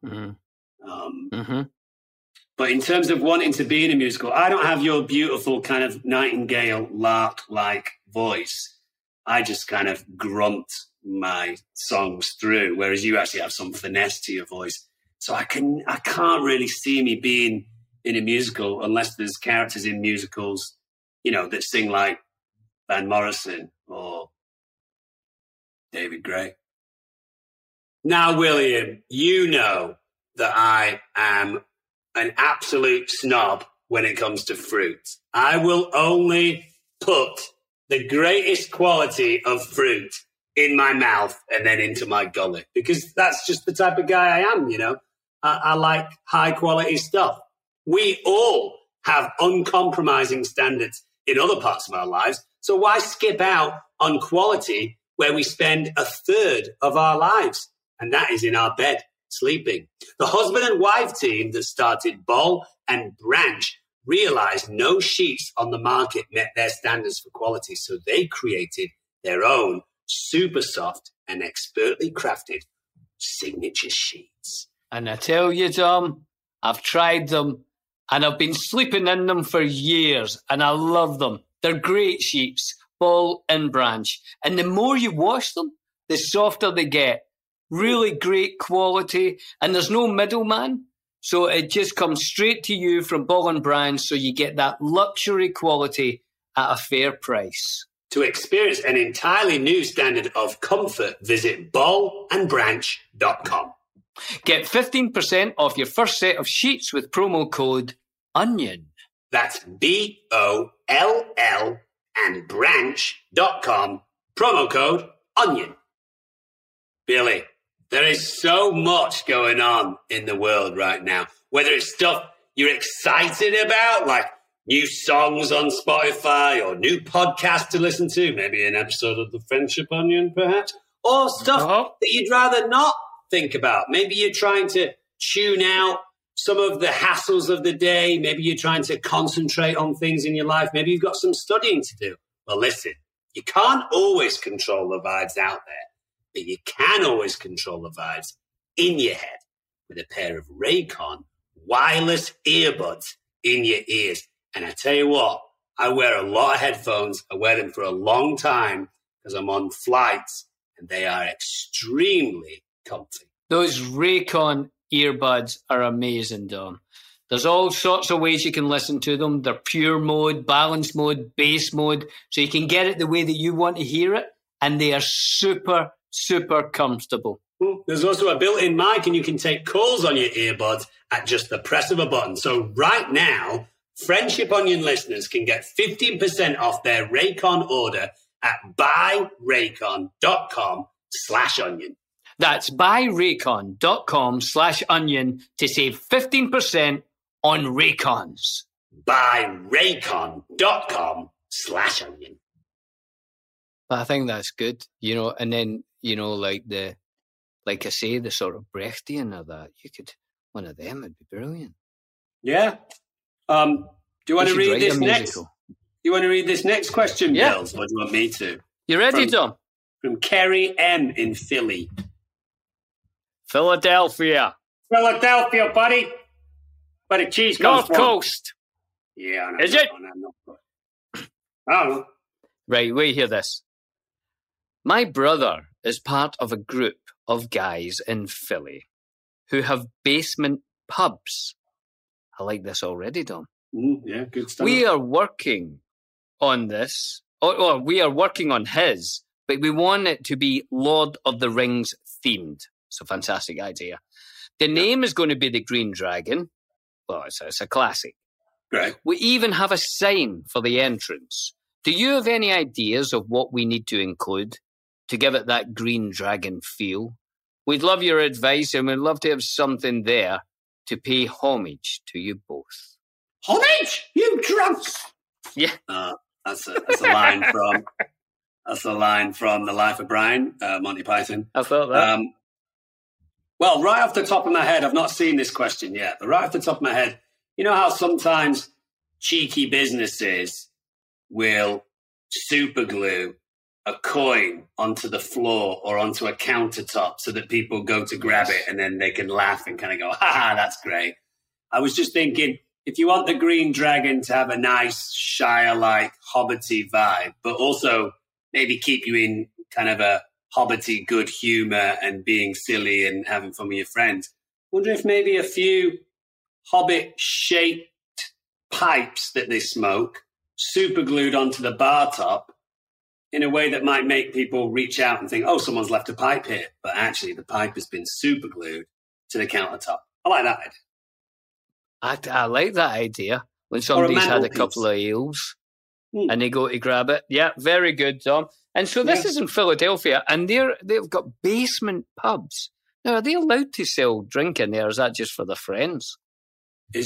But in terms of wanting to be in a musical, I don't have your beautiful kind of nightingale lark-like voice. I just kind of grunt my songs through, whereas you actually have some finesse to your voice. So I can't really see me being in a musical unless there's characters in musicals, you know, that sing like Van Morrison or David Gray. Now, William, you know that I am an absolute snob when it comes to fruit. I will only put the greatest quality of fruit in my mouth and then into my gullet, because that's just the type of guy I am, you know. I like high quality stuff. We all have uncompromising standards in other parts of our lives, so why skip out on quality where we spend a third of our lives? And that is in our bed, sleeping. The husband and wife team that started Boll and Branch realized no sheets on the market met their standards for quality, so they created their own super soft and expertly crafted signature sheets. And I tell you, Dom, I've tried them and I've been sleeping in them for years and I love them. They're great sheets, Ball and Branch. And the more you wash them, the softer they get. Really great quality and there's no middleman. So it just comes straight to you from Ball and Branch, so you get that luxury quality at a fair price. To experience an entirely new standard of comfort, visit ballandbranch.com. Get 15% off your first set of sheets with promo code ONION. That's BOLL and branch.com, promo code ONION. Billy, there is so much going on in the world right now, whether it's stuff you're excited about, like new songs on Spotify or new podcasts to listen to, maybe an episode of The Friendship Onion, perhaps, or stuff that you'd rather not think about. Maybe you're trying to tune out some of the hassles of the day. Maybe you're trying to concentrate on things in your life. Maybe you've got some studying to do. Well, listen, you can't always control the vibes out there, but you can always control the vibes in your head with a pair of Raycon wireless earbuds in your ears. And I tell you what, I wear a lot of headphones. I wear them for a long time because I'm on flights and they are extremely comfy. Those Raycon earbuds are amazing, Dom. There's all sorts of ways you can listen to them. They're pure mode, balanced mode, bass mode, so you can get it the way that you want to hear it. And they are super, super comfortable. There's also a built-in mic and you can take calls on your earbuds at just the press of a button. So right now, Friendship Onion listeners can get 15% off their Raycon order at buyraycon.com/onion. That's buyraycon.com/onion to save 15% on Raycons. Buyraycon.com/onion. But I think that's good, and then, like I say, the sort of Brechtian of that, one of them would be brilliant. Yeah. Do you want to read this next? You want to read this next question, Bills? Or do you want me to? You ready, Tom? From Kerry M in Philly. Philadelphia, buddy. Where the cheese comes North Coast. Yeah, I know. Is it? Oh. Right, wait, hear this. My brother is part of a group of guys in Philly who have basement pubs. I like this already, Dom. Yeah, good stuff. We are working on this, or we are working on his, but we want it to be Lord of the Rings themed. It's a fantastic idea. The name is going to be the Green Dragon. Well, it's a classic. Right. We even have a sign for the entrance. Do you have any ideas of what we need to include to give it that Green Dragon feel? We'd love your advice and we'd love to have something there to pay homage to you both. Homage? You drunks! Yeah. That's a line from The Life of Brian, Monty Python. I thought that. Well, right off the top of my head, I've not seen this question yet, but right off the top of my head, you know how sometimes cheeky businesses will superglue a coin onto the floor or onto a countertop so that people go to grab it and then they can laugh and kind of go, ha, that's great. I was just thinking, if you want the Green Dragon to have a nice Shire-like hobbity vibe, but also maybe keep you in kind of a hobbity good humor and being silly and having fun with your friends, wonder if maybe a few hobbit-shaped pipes that they smoke super glued onto the bar top in a way that might make people reach out and think, oh, someone's left a pipe here. But actually, the pipe has been super glued to the countertop. I like that idea. I like that idea. When somebody's had a couple of ales and they go to grab it. Yeah, very good, Tom. And so this is in Philadelphia, and they've got basement pubs. Now, are they allowed to sell drink in there, or is that just for their friends? Do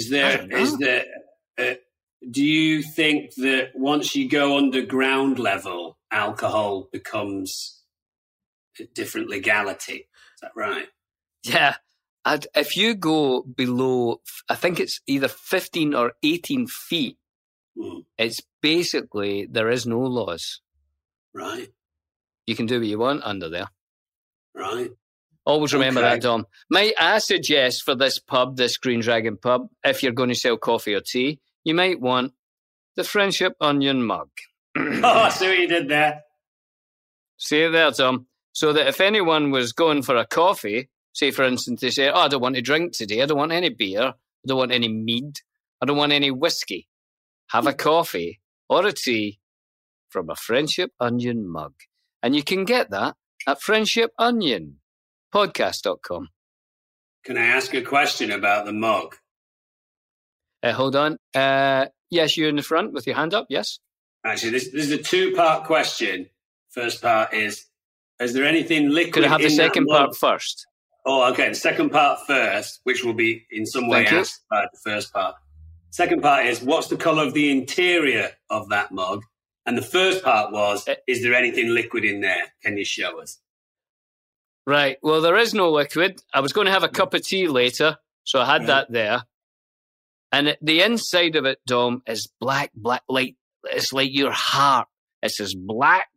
you think that once you go underground level, alcohol becomes a different legality? Is that right? Yeah. If you go below, I think it's either 15 or 18 feet, it's basically, there is no laws. Right. You can do what you want under there. Right. Always remember that, Dom. Might I suggest for this pub, this Green Dragon pub, if you're going to sell coffee or tea, you might want the Friendship Onion mug. I see what you did there. See it there, Tom. So that if anyone was going for a coffee, say, for instance, they say, I don't want to drink today. I don't want any beer. I don't want any mead. I don't want any whiskey. Have a coffee or a tea from a Friendship Onion mug. And you can get that at friendshiponionpodcast.com. Can I ask a question about the mug? Hold on. Yes, you're in the front with your hand up, yes? Actually, this is a two-part question. First part is there anything liquid Could I have the second part first? Oh, okay. The second part first, which will be in some way asked by the first part. Second part is, what's the colour of the interior of that mug? And the first part was, is there anything liquid in there? Can you show us? Right. Well, there is no liquid. I was going to have a cup of tea later, so I had that there. And the inside of it, Dom, is black, like it's like your heart. It's just black.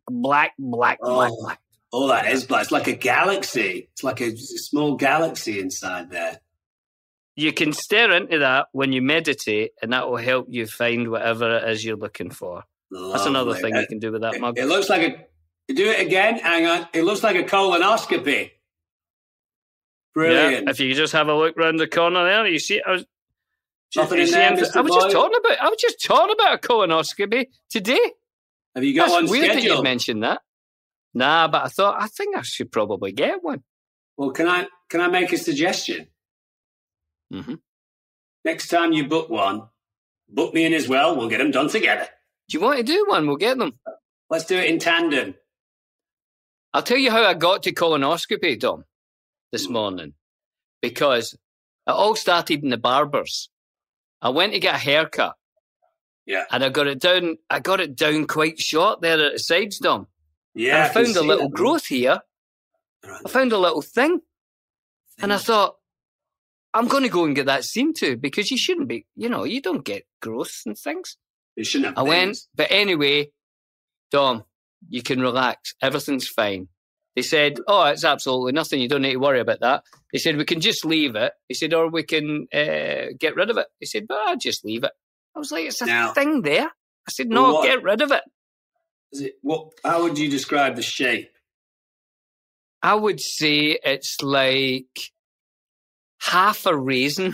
Oh, that is black. It's like a galaxy. It's like a small galaxy inside there. You can stare into that when you meditate, and that will help you find whatever it is you're looking for. Lovely. That's another thing you can do with that mug. It looks like a... Do it again. Hang on. It looks like a colonoscopy. Brilliant. Yeah, if you just have a look round the corner there, you see... I was just talking about a colonoscopy today. Have you got That's one weird scheduled? that you mentioned that. Nah, but I think I should probably get one. Well, can I make a suggestion? Mm-hmm. Next time you book one, book me in as well. We'll get them done together. Do you want to do one? We'll get them. Let's do it in tandem. I'll tell you how I got to colonoscopy, Dom, this morning. Because it all started in the barber's. I went to get a haircut. Yeah. And I got it down quite short there at the sides, Dom. Yeah. And I found a little growth here. Right. I found a little thing. And I thought, I'm going to go and get that seen to, because you shouldn't be, you don't get growths and things. You shouldn't have I went, but anyway, Dom, you can relax. Everything's fine. They said, it's absolutely nothing. You don't need to worry about that. They said, we can just leave it. They said, or we can get rid of it. They said, but I'll just leave it. I was like, it's a thing there. I said, no, get rid of it. How would you describe the shape? I would say it's like half a raisin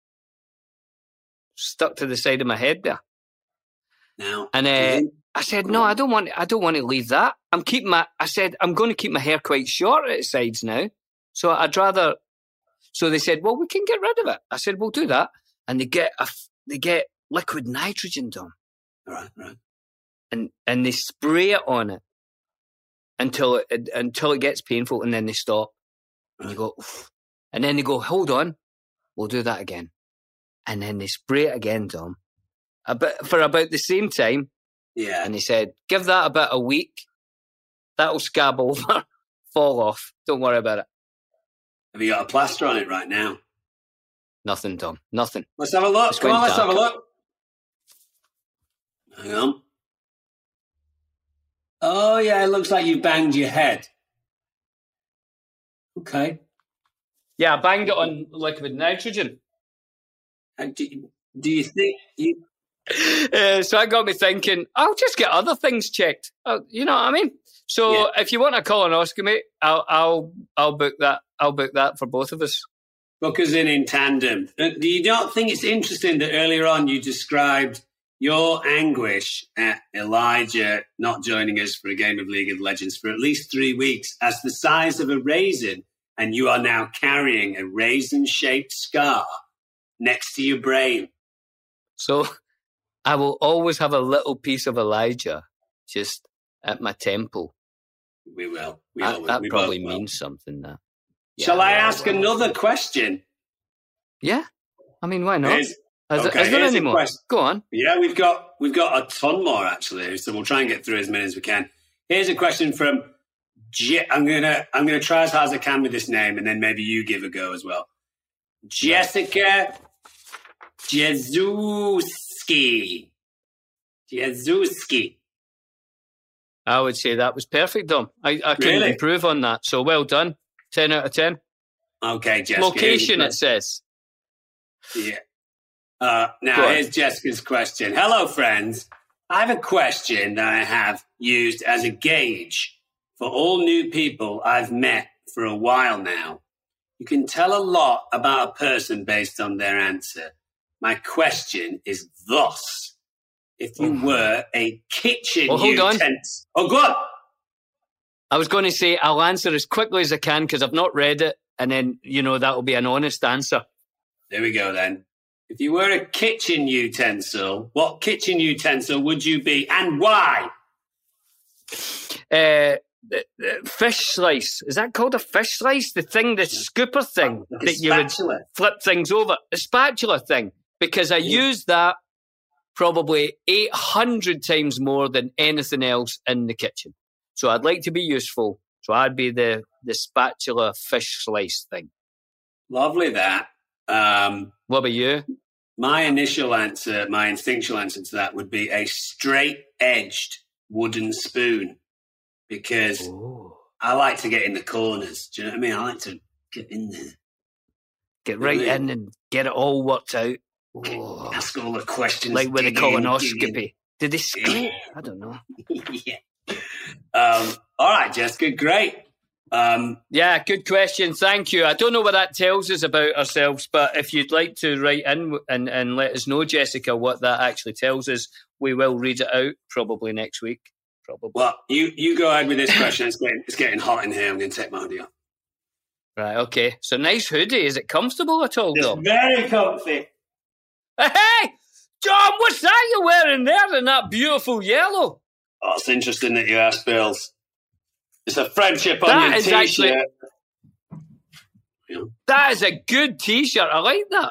stuck to the side of my head there. Now, and I said, no, I don't want to leave that. I said, I'm going to keep my hair quite short at the sides now. So I'd rather. So they said, well, we can get rid of it. I said, we'll do that. And they get liquid nitrogen, Dom. Right. And they spray it on it until it gets painful, and then they stop. And you go, oof. And then they go, hold on, we'll do that again. And then they spray it again, Dom. For about the same time. Yeah. And they said, give that about a week. That'll scab over, fall off. Don't worry about it. Have you got a plaster on it right now? Nothing, Tom. Nothing. Let's have a look. Come on, let's have a look. Hang on. Oh, yeah, it looks like you banged your head. Okay. Yeah, I banged it on liquid nitrogen. Do you think you... So that got me thinking, I'll just get other things checked. You know what I mean? So if you want a colonoscopy, I'll book that. I'll book that for both of us. Book us in tandem. Do you not think it's interesting that earlier on you described your anguish at Elijah not joining us for a game of League of Legends for at least 3 weeks as the size of a raisin, and you are now carrying a raisin-shaped scar next to your brain? So I will always have a little piece of Elijah just at my temple. We will. That probably means something, that. Yeah, Shall I ask another question? Yeah. I mean, why not? Is there any more? Go on. Yeah, we've got a ton more, actually, so we'll try and get through as many as we can. Here's a question from... I'm gonna try as hard as I can with this name, and then maybe you give a go as well. Jessica Jezuski. I would say that was perfect, Dom. I couldn't improve on that. So well done. 10 out of 10. Okay, Jessica. Location, it says. Yeah. Now, here's Jessica's question. Hello, friends. I have a question that I have used as a gauge for all new people I've met for a while now. You can tell a lot about a person based on their answer. My question is thus. If you were a kitchen utensil... Oh, go on. I was going to say I'll answer as quickly as I can because I've not read it, and then, that'll be an honest answer. There we go, then. If you were a kitchen utensil, what kitchen utensil would you be and why? Fish slice. Is that called a fish slice? The thing, the scooper thing that you would flip things over. A spatula thing. Because I use that probably 800 times more than anything else in the kitchen. So I'd like to be useful. So I'd be the spatula fish slice thing. Lovely that. What about you? My initial answer, my instinctual answer to that would be a straight-edged wooden spoon. Because I like to get in the corners. Do you know what I mean? I like to get in there. Get right in and get it all worked out. Ask all the questions. Like with a colonoscopy. Did they scrape? I don't know. Yeah. All right, Jessica, great. Yeah, good question. Thank you. I don't know what that tells us about ourselves, but if you'd like to write in and let us know, Jessica, what that actually tells us, we will read it out probably next week. Probably. Well, you go ahead with this question. It's getting hot in here. I'm going to take my hoodie off. Right, okay. So nice hoodie. Is it comfortable at all, though? It's very comfy. Hey, John, what's that you're wearing there in that beautiful yellow? Oh, it's interesting that you asked, Bills. It's a friendship on your T-shirt. Actually, that is a good T-shirt. I like that.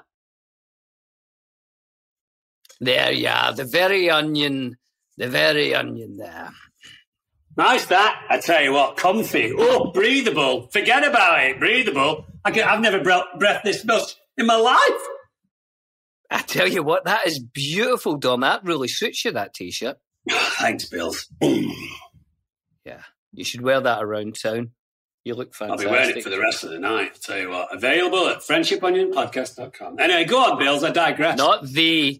There you are. The very onion there. Nice that. I tell you what, comfy. Oh, breathable. Forget about it. Breathable. I've never breathed this much in my life. I tell you what, that is beautiful, Dom. That really suits you, that T-shirt. Thanks, Bills. Yeah, you should wear that around town. You look fantastic. I'll be wearing it for the rest of the night. I'll tell you what. Available at friendshiponionpodcast.com. Anyway, go on, Bills. I digress. Not the.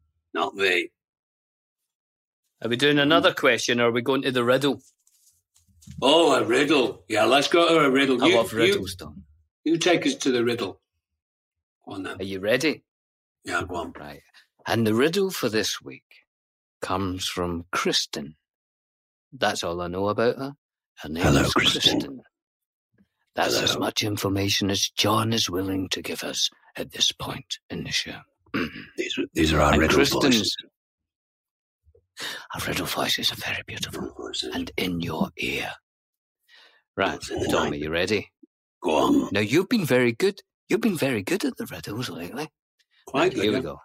Are we doing another question, or are we going to the riddle? Oh, a riddle. Yeah, let's go to a riddle. I love riddles, Dom. You take us to the riddle. Go on, then. Are you ready? Yeah, go on. Right. And the riddle for this week comes from Kristen. That's all I know about her. Her name is Kristen. That's as much information as John is willing to give us at this point in the show. These are our riddle voices. Our riddle voices are very beautiful and in your ear. Right, Dom, are you ready? Go on. Now, you've been very good. You've been very good at the riddles lately. Quite good. Here we go.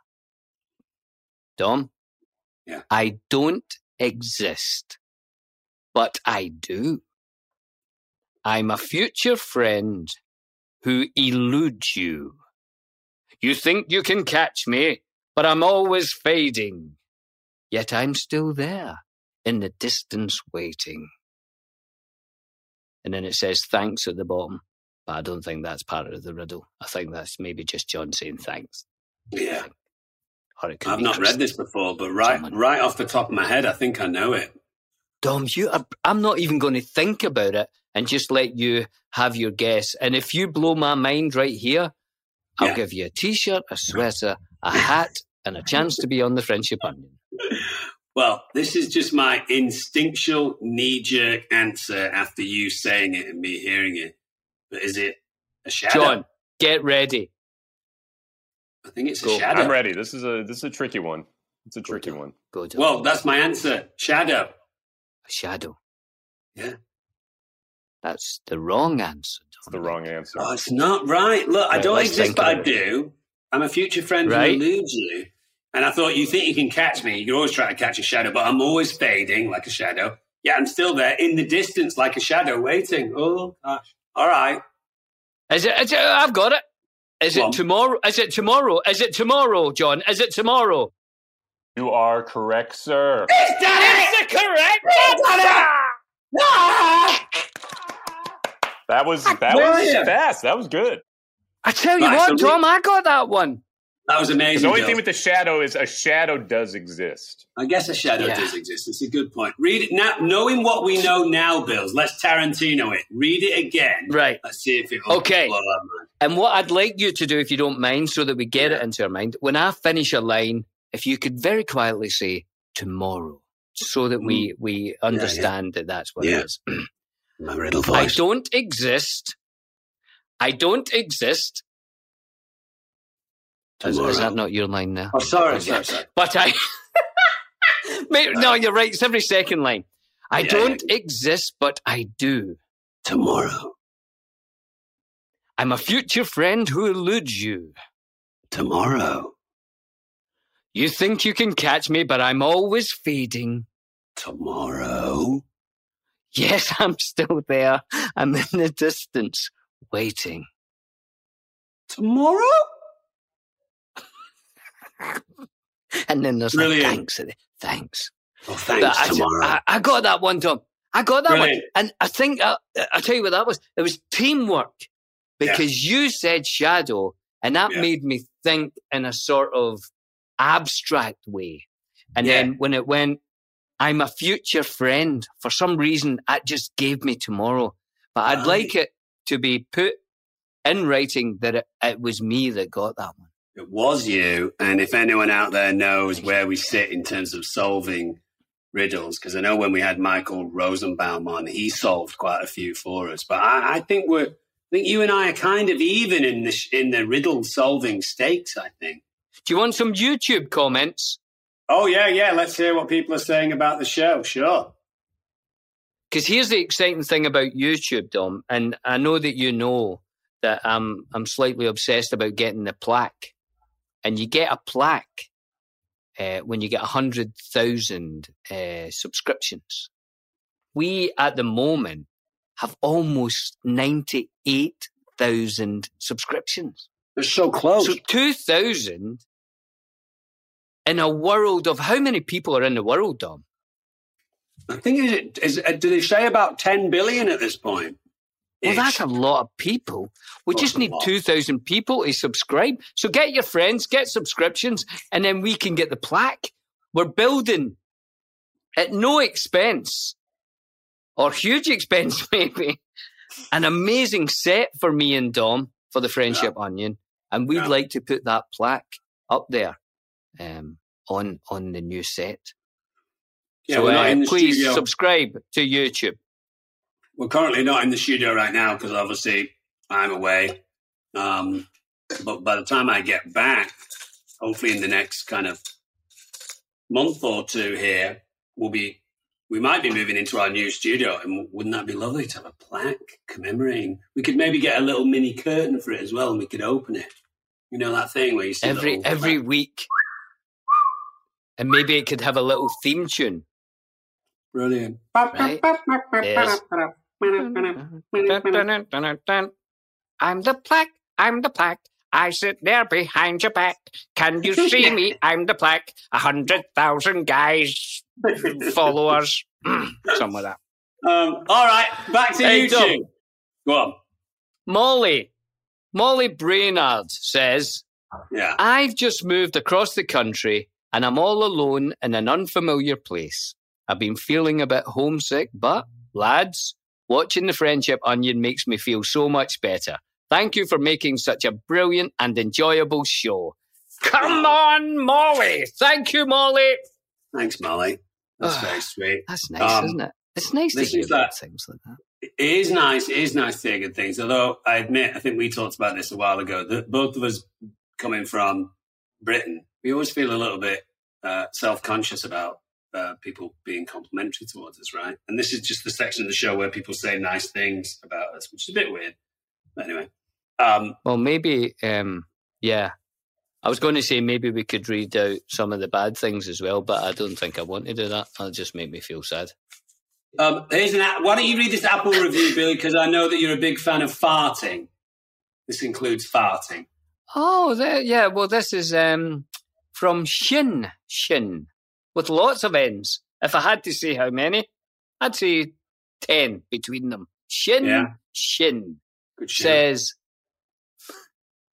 Dom? Yeah. I don't exist, but I do. I'm a future friend who eludes you. You think you can catch me, but I'm always fading. Yet I'm still there, in the distance waiting. And then it says thanks at the bottom, but I don't think that's part of the riddle. I think that's maybe just John saying thanks. Yeah. Or it could I've be not read this before, but right off the top of my head, I think I know it. Dom, I'm not even going to think about it and just let you have your guess. And if you blow my mind right here, I'll give you a T-shirt, a sweater, a hat, and a chance to be on the Friendship Onion. Well, this is just my instinctual knee-jerk answer after you saying it and me hearing it. But is it a shadow? John, get ready. I think it's a shadow. I'm ready. This is a tricky one. It's a tricky one. Well, that's my answer. Shadow. A shadow. Yeah. That's the wrong answer. It's the wrong answer. Oh, it's not right. Look, I don't exist, but I do. I'm a future friend who eludes you. And I thought, you think you can catch me. You're always trying to catch a shadow, but I'm always fading like a shadow. Yeah, I'm still there in the distance like a shadow waiting. Oh, gosh. All right. Is it I've got it. Is it tomorrow? Is it tomorrow? Is it tomorrow, John? Is it tomorrow? You are correct, sir. It's done it! It's the correct That was fast. That was good. I tell you what, Tom, I got that one. That was amazing. The only thing with the shadow is a shadow does exist. I guess a shadow does exist. It's a good point. Read it now. Knowing what we know now, Bills, let's Tarantino it. Read it again. Right. Let's see if it will blow our mind. And what I'd like you to do, if you don't mind, so that we get it into our mind, when I finish a line, if you could very quietly say, tomorrow, so that we understand that that's what it is. My riddle voice. I don't exist. Is that not your line now? Oh, sorry. But I... No, you're right. It's every second line. I don't exist, but I do. Tomorrow. I'm a future friend who eludes you. Tomorrow. You think you can catch me, but I'm always fading. Tomorrow. Yes, I'm still there. I'm in the distance, waiting. Tomorrow? And then there's thanks. Thanks. Oh, thanks, tomorrow. I got that one, Tom. I got that Brilliant. one. And I think, I'll tell you what that was. It was teamwork. Because you said shadow, and that made me think in a sort of abstract way. And then when it went, I'm a future friend, for some reason, that just gave me tomorrow. But I'd like it to be put in writing that it was me that got that one. It was you. And if anyone out there knows where we sit in terms of solving riddles, because I know when we had Michael Rosenbaum on, he solved quite a few for us. But I think you and I are kind of even in the riddle solving stakes, I think. Do you want some YouTube comments? Oh, yeah. Let's hear what people are saying about the show. Sure. Because here's the exciting thing about YouTube, Dom, and I know that you know that I'm slightly obsessed about getting the plaque. And you get a plaque when you get 100,000 subscriptions. We, at the moment, have almost 98,000 subscriptions. They're so close. So 2,000 in a world of... How many people are in the world, Dom? I think, do they say about 10 billion at this point? Well, that's a lot of people. We just need 2,000 people to subscribe. So get your friends, get subscriptions, and then we can get the plaque. We're building at no expense, or huge expense maybe, an amazing set for me and Dom for the Friendship Onion. And we'd like to put that plaque up there on the new set. Yeah, so please studio. Subscribe to YouTube. We're currently not in the studio right now because obviously I'm away. But by the time I get back, hopefully in the next kind of month or two here, we might be moving into our new studio. And wouldn't that be lovely to have a plaque commemorating? We could maybe get a little mini curtain for it as well, and we could open it. You know that thing where you see every week, and maybe it could have a little theme tune. Brilliant. Right? Yes. I'm the plaque. I sit there behind your back. Can you see me? I'm the plaque. 100,000 guys, followers, something like that. All right, back to YouTube. Go on. Molly Brainard says, I've just moved across the country and I'm all alone in an unfamiliar place. I've been feeling a bit homesick, but lads, watching the Friendship Onion makes me feel so much better. Thank you for making such a brilliant and enjoyable show. Come on, Molly. Thank you, Molly. Thanks, Molly. That's very sweet. That's nice, isn't it? It's nice to hear good things like that. It is nice. It is nice to hear good things. Although I admit, I think we talked about this a while ago, that both of us coming from Britain, we always feel a little bit self-conscious about people being complimentary towards us, right? And this is just the section of the show where people say nice things about us, which is a bit weird. But anyway. Well, maybe, yeah. I was going to say maybe we could read out some of the bad things as well, but I don't think I want to do that. That'll just make me feel sad. Why don't you read this Apple review, Billy, because I know that you're a big fan of farting. This includes farting. Oh, yeah. Well, this is from Shin, with lots of N's. If I had to say how many, I'd say 10 between them. Shin Good says,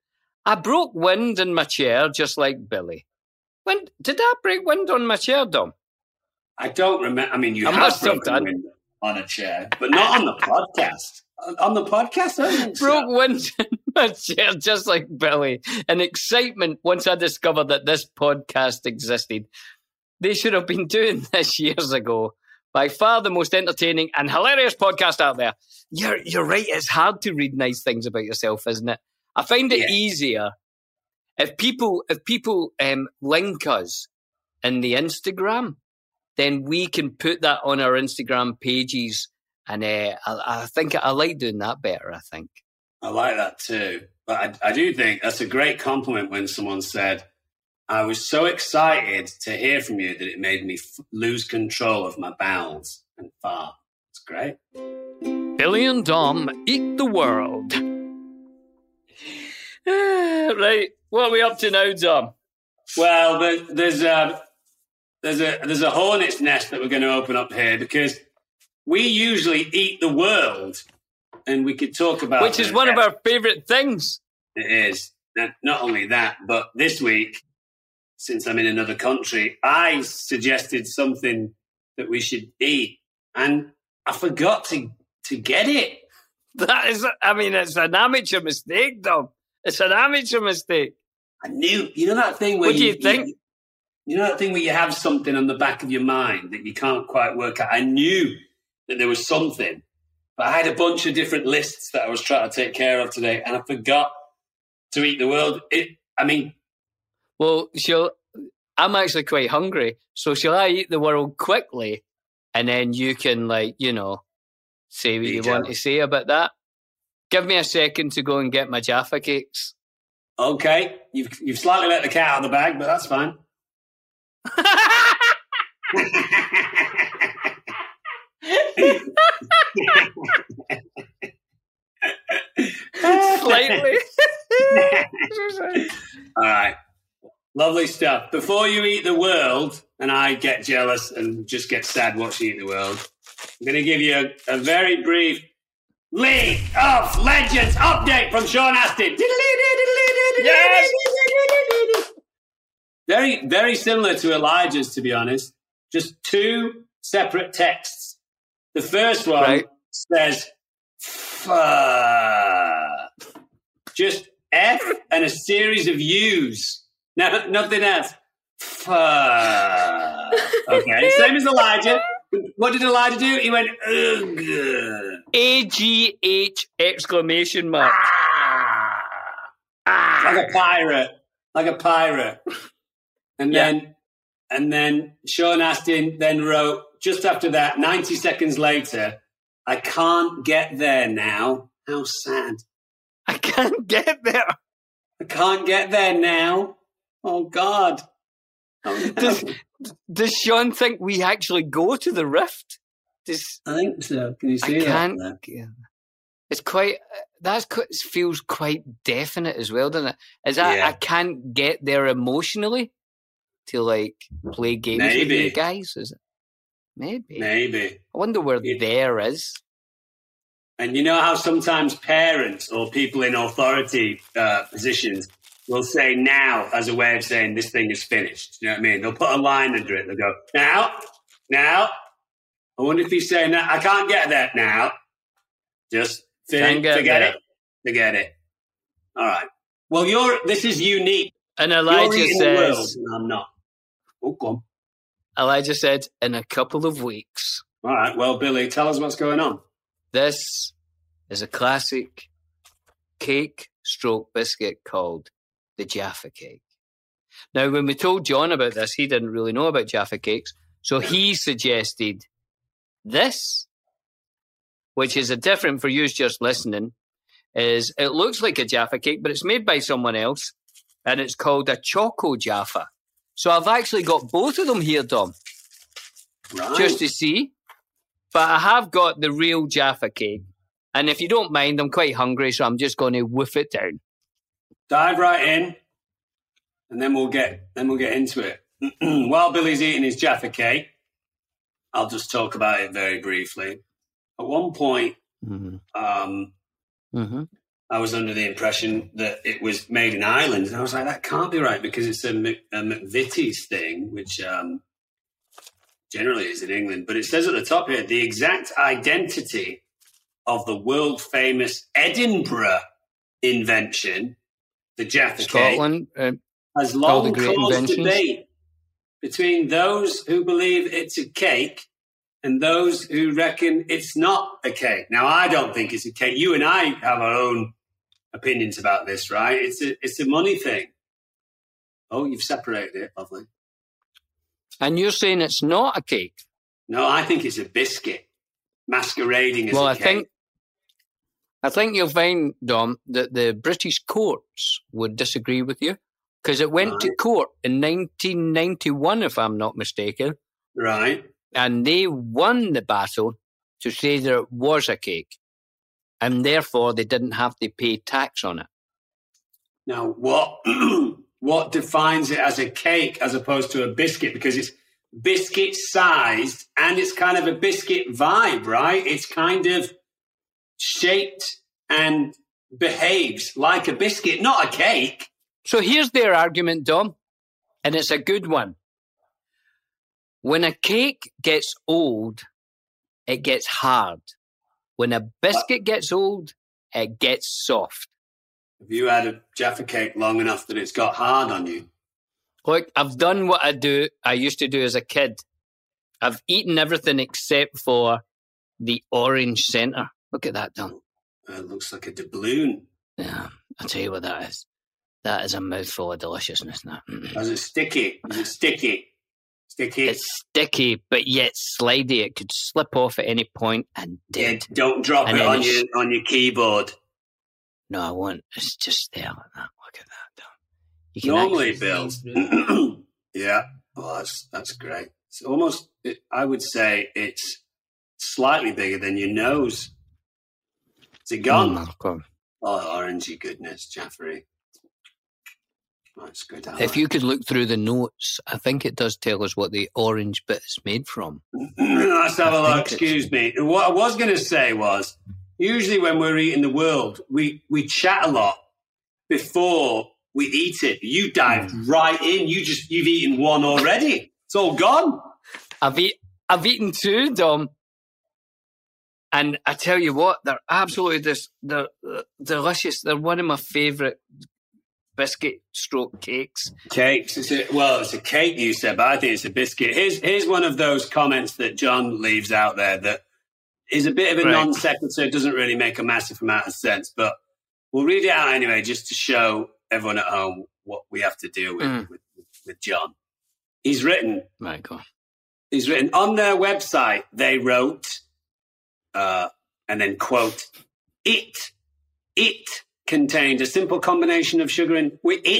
I broke wind in my chair just like Billy. Did I break wind on my chair, Dom? I don't remember. I mean, you must have broken done. wind on a chair, but not on the podcast. On the podcast, I don't think so. Broke wind in my chair just like Billy. In excitement once I discovered that this podcast existed. They should have been doing this years ago. By far the most entertaining and hilarious podcast out there. You're right. It's hard to read nice things about yourself, isn't it? I find it easier if people link us in the Instagram, then we can put that on our Instagram pages. And I think I like doing that better, I think. I like that too. But I do think that's a great compliment when someone said, I was so excited to hear from you that it made me lose control of my bowels and fart. It's great. Billy and Dom eat the world. Right, what are we up to now, Dom? Well, there's a hornet's nest that we're going to open up here because we usually eat the world, and we could talk about which is one of our favourite things. It is. Not only that, but this week, since I'm in another country, I suggested something that we should eat, and I forgot to get it. That is, I mean, it's an amateur mistake, Dom. It's an amateur mistake. I knew. You know that thing where what do you think? You know that thing where you have something on the back of your mind that you can't quite work out? I knew that there was something, but I had a bunch of different lists that I was trying to take care of today, and I forgot to eat the world. Well, I'm actually quite hungry, so shall I eat the world quickly, and then you can, say what you want to say about that? Give me a second to go and get my Jaffa cakes. Okay, you've slightly let the cat out of the bag, but that's fine. Slightly. All right. Lovely stuff. Before you eat the world, and I get jealous and just get sad watching you eat the world, I'm going to give you a very brief League of Legends update from Sean Astin. Yes! Very, very similar to Elijah's, to be honest. Just two separate texts. The first one says, just F and a series of U's. No, nothing else. Okay, same as Elijah. What did Elijah do? He went, ugh. AGH exclamation mark. Like a pirate. And then Sean Astin then wrote, just after that, 90 seconds later, I can't get there now. How sad. I can't get there. I can't get there now. Oh, God. Oh, no. Does Sean think we actually go to the Rift? I think so. Can you see that? It's quite... feels quite definite as well, doesn't it? Is that I can't get there emotionally to, play games with you guys? Is it? Maybe. I wonder where there is. And you know how sometimes parents or people in authority positions will say now as a way of saying this thing is finished. You know what I mean? They'll put a line under it. They'll go, now. I wonder if he's saying that. I can't get that now. Just forget it. All right. Well, this is unique. And Elijah says... and I'm not. Oh, go on. Elijah said, in a couple of weeks. All right. Well, Billy, tell us what's going on. This is a classic cake/biscuit called the Jaffa cake. Now, when we told John about this, he didn't really know about Jaffa cakes, so he suggested this, which is a different for you just listening, is it looks like a Jaffa cake, but it's made by someone else, and it's called a Choco Jaffa. So I've actually got both of them here, Dom, just to see. But I have got the real Jaffa cake. And if you don't mind, I'm quite hungry, so I'm just going to woof it down. Dive right in, and then we'll get into it. While Billy's eating his Jaffa cake, I'll just talk about it very briefly. At one point, I was under the impression that it was made in Ireland. And I was like, that can't be right because it's a McVitie's thing, which generally is in England. But it says at the top here, the exact identity of the world-famous Edinburgh invention, the Jaffa Scotland, cake, has long caused debate between those who believe it's a cake and those who reckon it's not a cake. Now, I don't think it's a cake. You and I have our own opinions about this, right? It's a money thing. Oh, you've separated it. Lovely. And you're saying it's not a cake? No, I think it's a biscuit masquerading as a cake. I think you'll find, Dom, that the British courts would disagree with you because it went to court in 1991, if I'm not mistaken. Right. And they won the battle to say that it was a cake. And therefore, they didn't have to pay tax on it. Now, what defines it as a cake as opposed to a biscuit? Because it's biscuit-sized and it's kind of a biscuit vibe, right? It's kind of shaped and behaves like a biscuit, not a cake. So here's their argument, Dom, and it's a good one. When a cake gets old, it gets hard. When a biscuit gets old, it gets soft. Have you had a Jaffa cake long enough that it's got hard on you? Look, I've done what I used to do as a kid. I've eaten everything except for the orange centre. Look at that, Dom. It looks like a doubloon. Yeah, I'll tell you what that is. That is a mouthful of deliciousness, that. Is it sticky? Is it sticky? Sticky? It's sticky, but yet slidey. It could slip off at any point and did. Yeah, don't drop it on your keyboard. No, I won't. It's just there like that. Look at that, Dom. You can normally, Bill. Yeah. Oh, that's great. It's almost, I would say it's slightly bigger than your nose. Is it gone? Oh, orangey goodness, Jaffrey. That's good. If you could look through the notes, I think it does tell us what the orange bit is made from. Let's have a look. Excuse me. What I was going to say was, usually when we're eating the world, we chat a lot before we eat it. You dived right in. You've eaten one already. It's all gone. I've eaten two, Dom. And I tell you what, they're absolutely they're delicious. They're one of my favourite biscuit stroke cakes. Cakes? It's a cake, you said, but I think it's a biscuit. Here's one of those comments that John leaves out there that is a bit of a non sequitur. It doesn't really make a massive amount of sense, but we'll read it out anyway, just to show everyone at home what we have to deal with John. He's written. My God. He's written on their website. They wrote, and then quote, it contained a simple combination of sugar and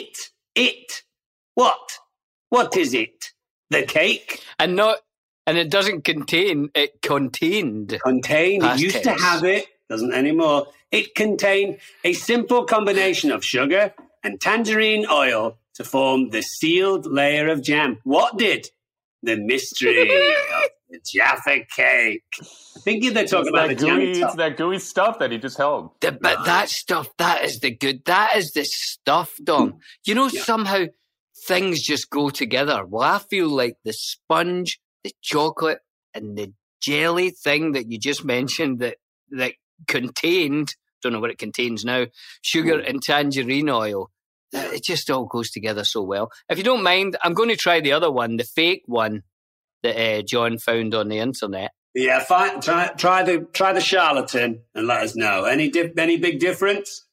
what is it? The cake? And it doesn't contain, it contained. Contained, it used to have it, doesn't anymore. It contained a simple combination of sugar and tangerine oil to form the sealed layer of jam. What did? The mystery of the Jaffa cake. I think they're talking about the jam. It's that gooey stuff that he just held. But that stuff, that is the stuff, Dom. You know, somehow things just go together. Well, I feel like the sponge, the chocolate, and the jelly thing that you just mentioned that contained, don't know what it contains now, sugar and tangerine oil. It just all goes together so well. If you don't mind, I'm going to try the other one, the fake one that John found on the internet. Yeah, fine. Try the charlatan and let us know. Any big difference?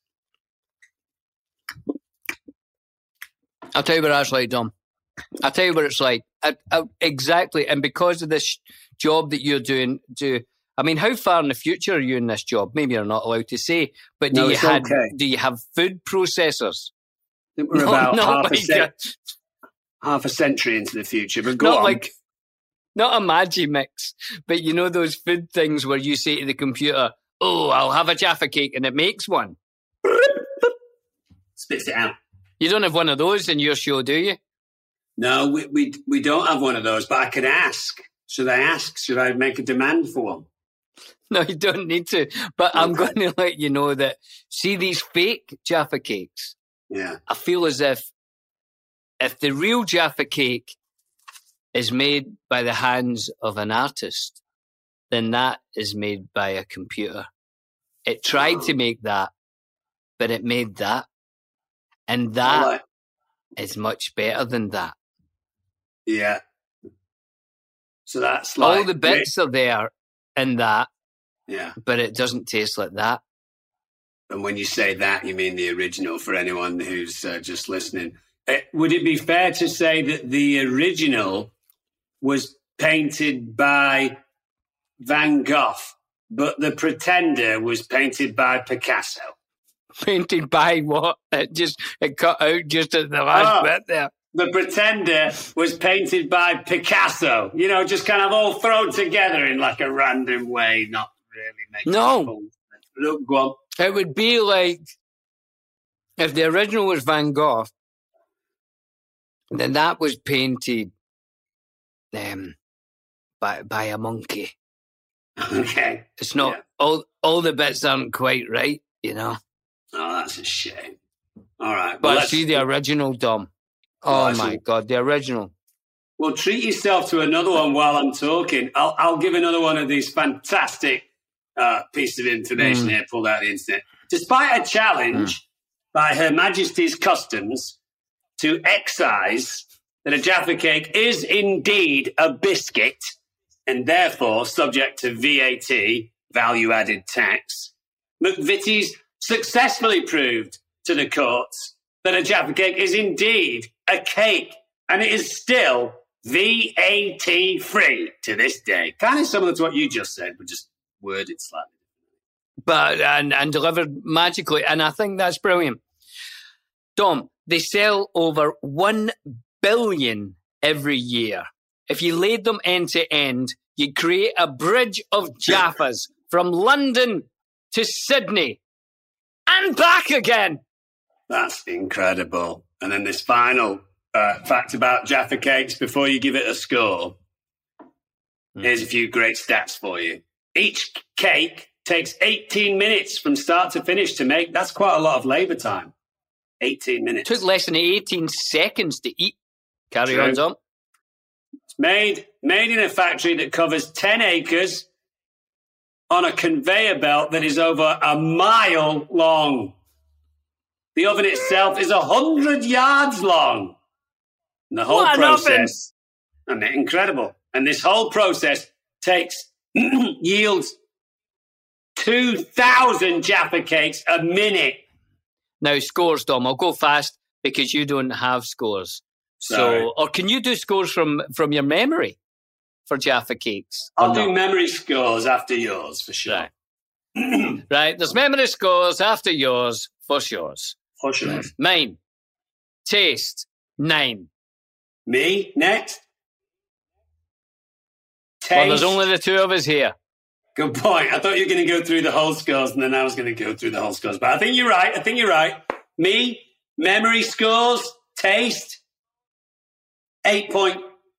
I'll tell you what that's like, Dom. I'll tell you what it's like. Exactly. And because of this job that you're doing, I mean, how far in the future are you in this job? Maybe you're not allowed to say, but do you have food processors? I think we're about half a century into the future, but go on. Not a Magimix, but you know those food things where you say to the computer, "Oh, I'll have a Jaffa cake," and it makes one. Spits it out. You don't have one of those in your show, do you? No, we don't have one of those, but I could ask. Should I ask? Should I make a demand for one? No, you don't need to. But I'm going to let you know that, see these fake Jaffa cakes? Yeah. I feel as if the real Jaffa cake is made by the hands of an artist, then that is made by a computer. It tried to make that, but it made that. And that is much better than that. Yeah. So that's like... all the bits are there in that. Yeah. But it doesn't taste like that. And when you say that, you mean the original for anyone who's just listening. Would it be fair to say that the original was painted by Van Gogh, but the Pretender was painted by Picasso? Painted by what? It cut out just at the last bit there. The Pretender was painted by Picasso. You know, just kind of all thrown together in like a random way, not really making Look, go on. It would be like if the original was Van Gogh, then that was painted by a monkey. Okay. It's not all the bits aren't quite right, you know. Oh, that's a shame. All right. But see the original, Dom. Oh my God, the original. Well, treat yourself to another one while I'm talking. I'll give another one of these fantastic pieces of information here pulled out of the internet. Despite a challenge by Her Majesty's Customs to excise that a Jaffa cake is indeed a biscuit and therefore subject to VAT, value-added tax, McVitie's successfully proved to the courts that a Jaffa cake is indeed a cake, and it is still VAT-free to this day. Kind of similar to what you just said, but just worded slightly. But and delivered magically, and I think that's brilliant. Dom, they sell over 1 billion every year. If you laid them end to end, you'd create a bridge of Jaffas from London to Sydney and back again. That's incredible. And then this final fact about Jaffa cakes before you give it a score. Here's a few great stats for you. Each cake takes 18 minutes from start to finish to make. That's quite a lot of labour time. 18 minutes. Took less than 18 seconds to eat. Carry on, Dom. It's made in a factory that covers 10 acres on a conveyor belt that is over a mile long. The oven itself is 100 yards long. And the whole process, I mean, incredible. And this whole process yields 2,000 Jaffa cakes a minute. Now, scores, Dom. I'll go fast because you don't have scores. Sorry. So, or can you do scores from your memory for Jaffa cakes? I'll do memory scores after yours, for sure. Right. Right, there's memory scores after yours, for sure. For sure. Mine. Taste. 9. Me? Next? Taste. Well, there's only the two of us here. Good point. I thought you were going to go through the whole scores, and then I was going to go through the whole scores. But I think you're right. Me, memory scores, taste, 8.6.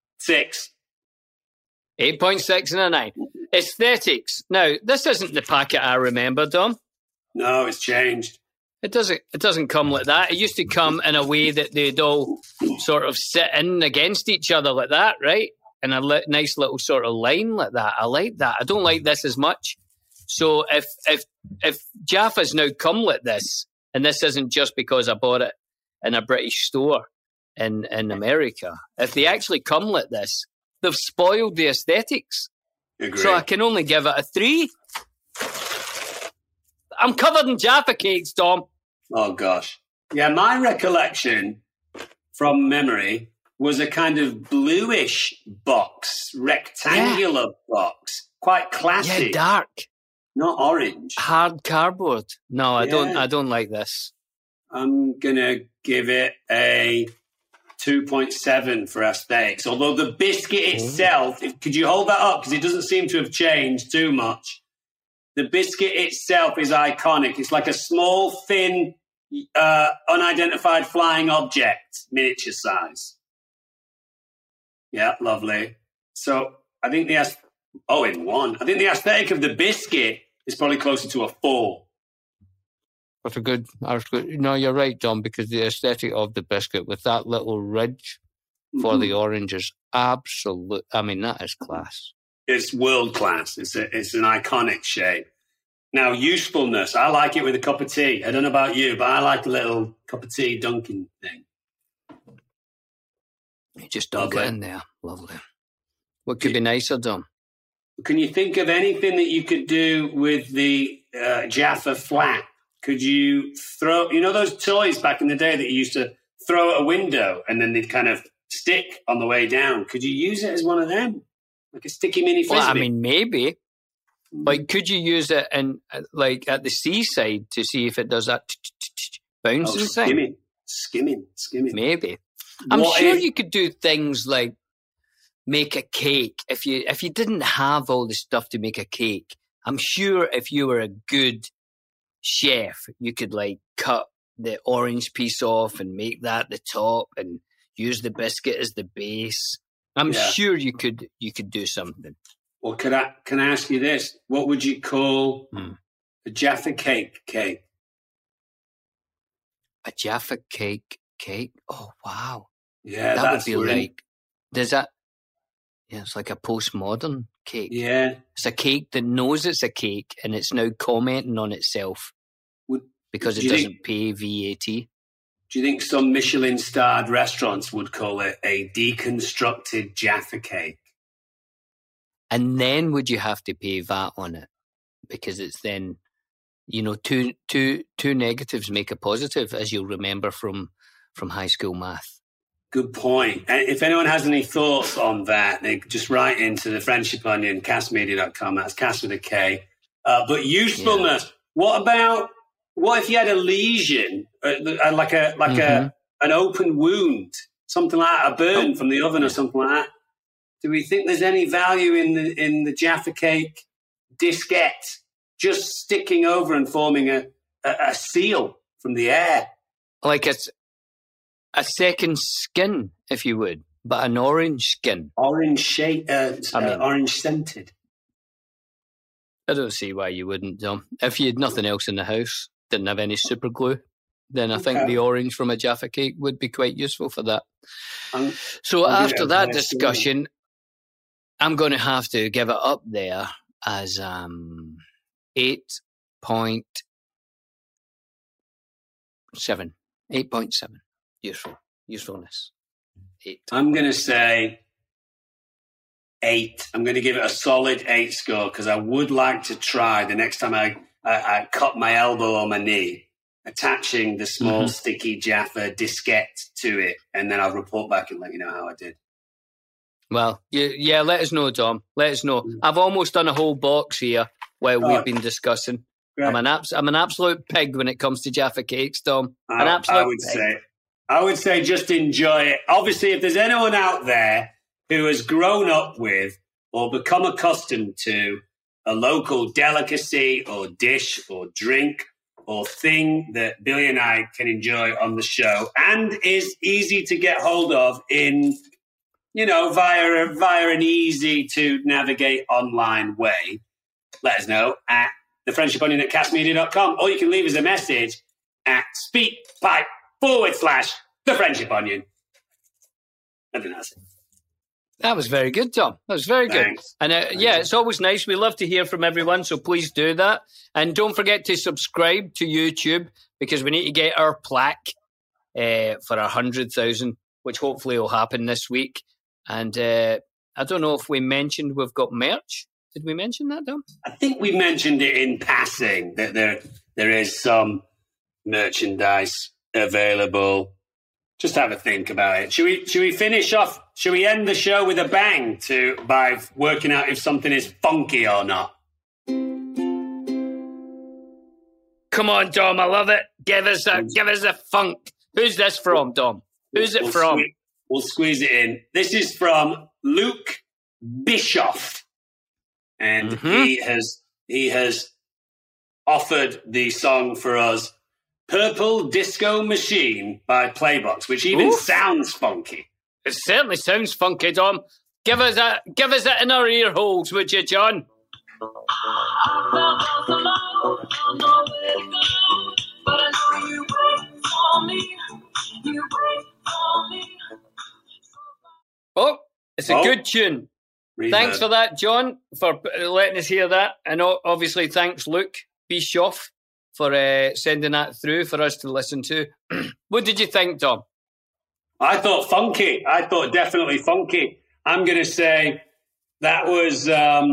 8.6 and a 9. Aesthetics. Now, this isn't the packet I remember, Dom. No, it's changed. It doesn't come like that. It used to come in a way that they'd all sort of sit in against each other like that, right? In a nice little sort of line like that. I like that. I don't like this as much. So if Jaffa's now come like this, and this isn't just because I bought it in a British store in America, if they actually come like this, they've spoiled the aesthetics. Agreed. So I can only give it a 3. I'm covered in Jaffa cakes, Dom. Oh, gosh. Yeah, my recollection from memory was a kind of bluish box, rectangular box, quite classy. Yeah, dark. Not orange. Hard cardboard. No, I don't like this. I'm going to give it a 2.7 for aesthetics. Although the biscuit itself, could you hold that up? Because it doesn't seem to have changed too much. The biscuit itself is iconic. It's like a small, thin, unidentified flying object, miniature size. Yeah, lovely. So I think Oh, in 1. I think the aesthetic of the biscuit is probably closer to a 4. That's good. No, you're right, Dom, because the aesthetic of the biscuit with that little ridge for the orange is absolute. I mean, that is class. It's world class. It's an iconic shape. Now, usefulness. I like it with a cup of tea. I don't know about you, but I like the little cup of tea dunking thing. You just dunk it in there. Lovely. What could be nicer, Dom? Can you think of anything that you could do with the Jaffa Flat? Could you throw, those toys back in the day that you used to throw at a window and then they'd kind of stick on the way down? Could you use it as one of them? Like a sticky mini frisbee? Well, I mean, maybe. Like, could you use it in, like, at the seaside to see if it does that bouncing thing? Skimming. Maybe. I'm sure you could do things like make a cake. If you didn't have all the stuff to make a cake, I'm sure if you were a good chef, you could like cut the orange piece off and make that the top and use the biscuit as the base. I'm sure you could do something. Well, can I ask you this? What would you call a Jaffa cake? A Jaffa cake? Oh, wow. Yeah, that would be like, does that, it's like a postmodern cake. Yeah. It's a cake that knows it's a cake and it's now commenting on itself because it doesn't pay VAT. Do you think some Michelin-starred restaurants would call it a deconstructed Jaffa cake? And then would you have to pay VAT on it? Because it's then, two negatives make a positive, as you'll remember from high school math. Good point. And if anyone has any thoughts on that, they just write into the Friendship Onion, castmedia.com. That's cast with a K. But usefulness. Yeah. What if you had a lesion, like an open wound, something like that, a burn from the oven or something like that? Do we think there's any value in the Jaffa cake diskette just sticking over and forming a seal from the air? Like it's a second skin, if you would, but an orange skin. Orange shade, orange scented. I don't see why you wouldn't, Dom. If you had nothing else in the house, didn't have any super glue, then I think the orange from a Jaffa cake would be quite useful for that. So after that discussion, I'm going to have to give it up there as 8.7. 8.7. Usefulness. 8. I'm going to say 8. I'm going to give it a solid 8 score because I would like to try the next time I cut my elbow or my knee, attaching the small sticky Jaffa diskette to it, and then I'll report back and let you know how I did. Well, yeah, let us know, Dom. Let us know. I've almost done a whole box here while we've been discussing. Right. I'm an absolute pig when it comes to Jaffa cakes, Dom. I would say just enjoy it. Obviously, if there's anyone out there who has grown up with or become accustomed to a local delicacy or dish or drink or thing that Billy and I can enjoy on the show and is easy to get hold of in, via an easy to navigate online way, let us know at thefriendshiponion@castmedia.com, or you can leave us a message at speakpipe.com/thefriendshiponion. I think that's it. That was very good, Tom. That was very good. And it's always nice. We love to hear from everyone, so please do that. And don't forget to subscribe to YouTube because we need to get our plaque for 100,000, which hopefully will happen this week. And I don't know if we mentioned we've got merch. Did we mention that, Dom? I think we mentioned it in passing that there is some merchandise available. Just have a think about it. Should we finish off? Should we end the show with a bang by working out if something is funky or not? Come on, Dom. I love it. Give us a funk. Who's this from, Dom? Who's it from? We'll squeeze it in. This is from Luke Bischoff, and he has offered the song for us, Purple Disco Machine by Playbox, which even sounds funky. It certainly sounds funky, Dom. Give us it in our ear holes, would you, John? Oh, it's a good tune. Thanks for that, John, for letting us hear that. And obviously, thanks, Luke Bischoff, for sending that through for us to listen to. What did you think, Tom? I thought funky. I thought definitely funky. I'm going to say that was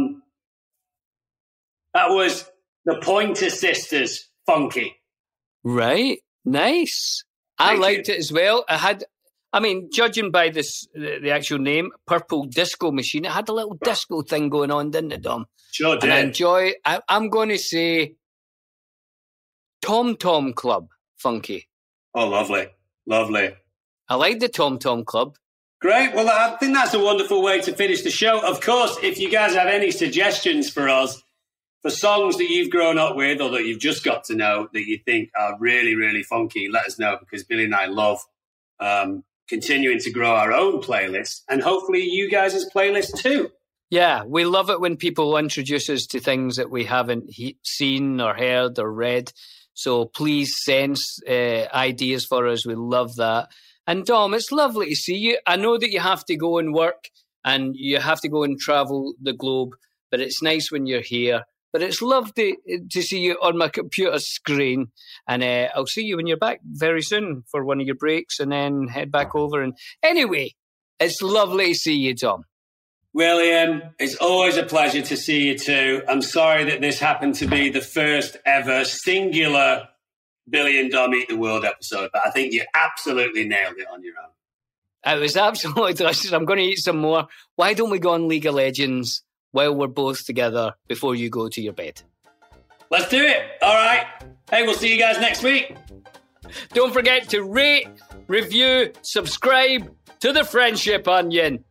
the Pointer Sisters funky. Right. Nice. I liked it as well. Judging by the actual name, Purple Disco Machine, it had a little disco thing going on, didn't it, Dom? Sure did. And I'm going to say Tom Tom Club funky. Oh, lovely. Lovely. I like the Tom Tom Club. Great. Well, I think that's a wonderful way to finish the show. Of course, if you guys have any suggestions for us, for songs that you've grown up with or that you've just got to know that you think are really, really funky, let us know, because Billy and I love continuing to grow our own playlist, and hopefully you guys' playlist too. Yeah, we love it when people introduce us to things that we haven't seen or heard or read. So please send ideas for us. We love that. And Dom, it's lovely to see you. I know that you have to go and work and you have to go and travel the globe, but it's nice when you're here. But it's lovely to see you on my computer screen. And I'll see you when you're back very soon for one of your breaks and then head back over. And anyway, it's lovely to see you, Tom. William, it's always a pleasure to see you too. I'm sorry that this happened to be the first ever singular Billy and Dom Eat the World episode, but I think you absolutely nailed it on your own. It was absolutely delicious. I'm going to eat some more. Why don't we go on League of Legends while we're both together before you go to your bed? Let's do it. All right. Hey, we'll see you guys next week. Don't forget to rate, review, subscribe to the Friendship Onion.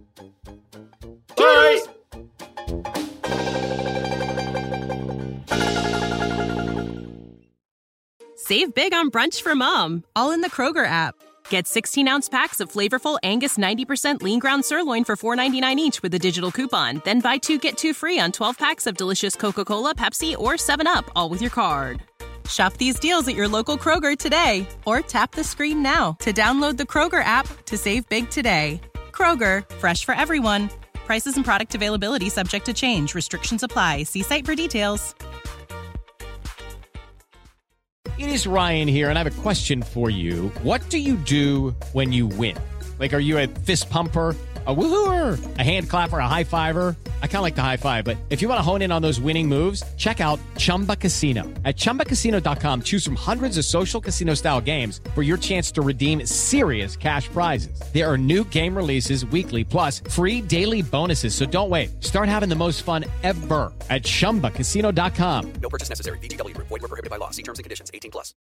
Bye. Save big on brunch for mom, all in the Kroger app. Get 16-ounce packs of flavorful Angus 90% lean ground sirloin for $4.99 each with a digital coupon. Then buy 2, get 2 free on 12 packs of delicious Coca-Cola, Pepsi, or 7-Up, all with your card. Shop these deals at your local Kroger today, or tap the screen now to download the Kroger app to save big today. Kroger, fresh for everyone. Prices and product availability subject to change. Restrictions apply. See site for details. It is Ryan here, and I have a question for you. What do you do when you win? Like, are you a fist pumper, a woo-hooer, a hand clapper, a high-fiver? I kind of like the high-five, but if you want to hone in on those winning moves, check out Chumba Casino. At ChumbaCasino.com, choose from hundreds of social casino-style games for your chance to redeem serious cash prizes. There are new game releases weekly, plus free daily bonuses, so don't wait. Start having the most fun ever at ChumbaCasino.com. No purchase necessary. VGW. Void where prohibited by law. See terms and conditions. 18+.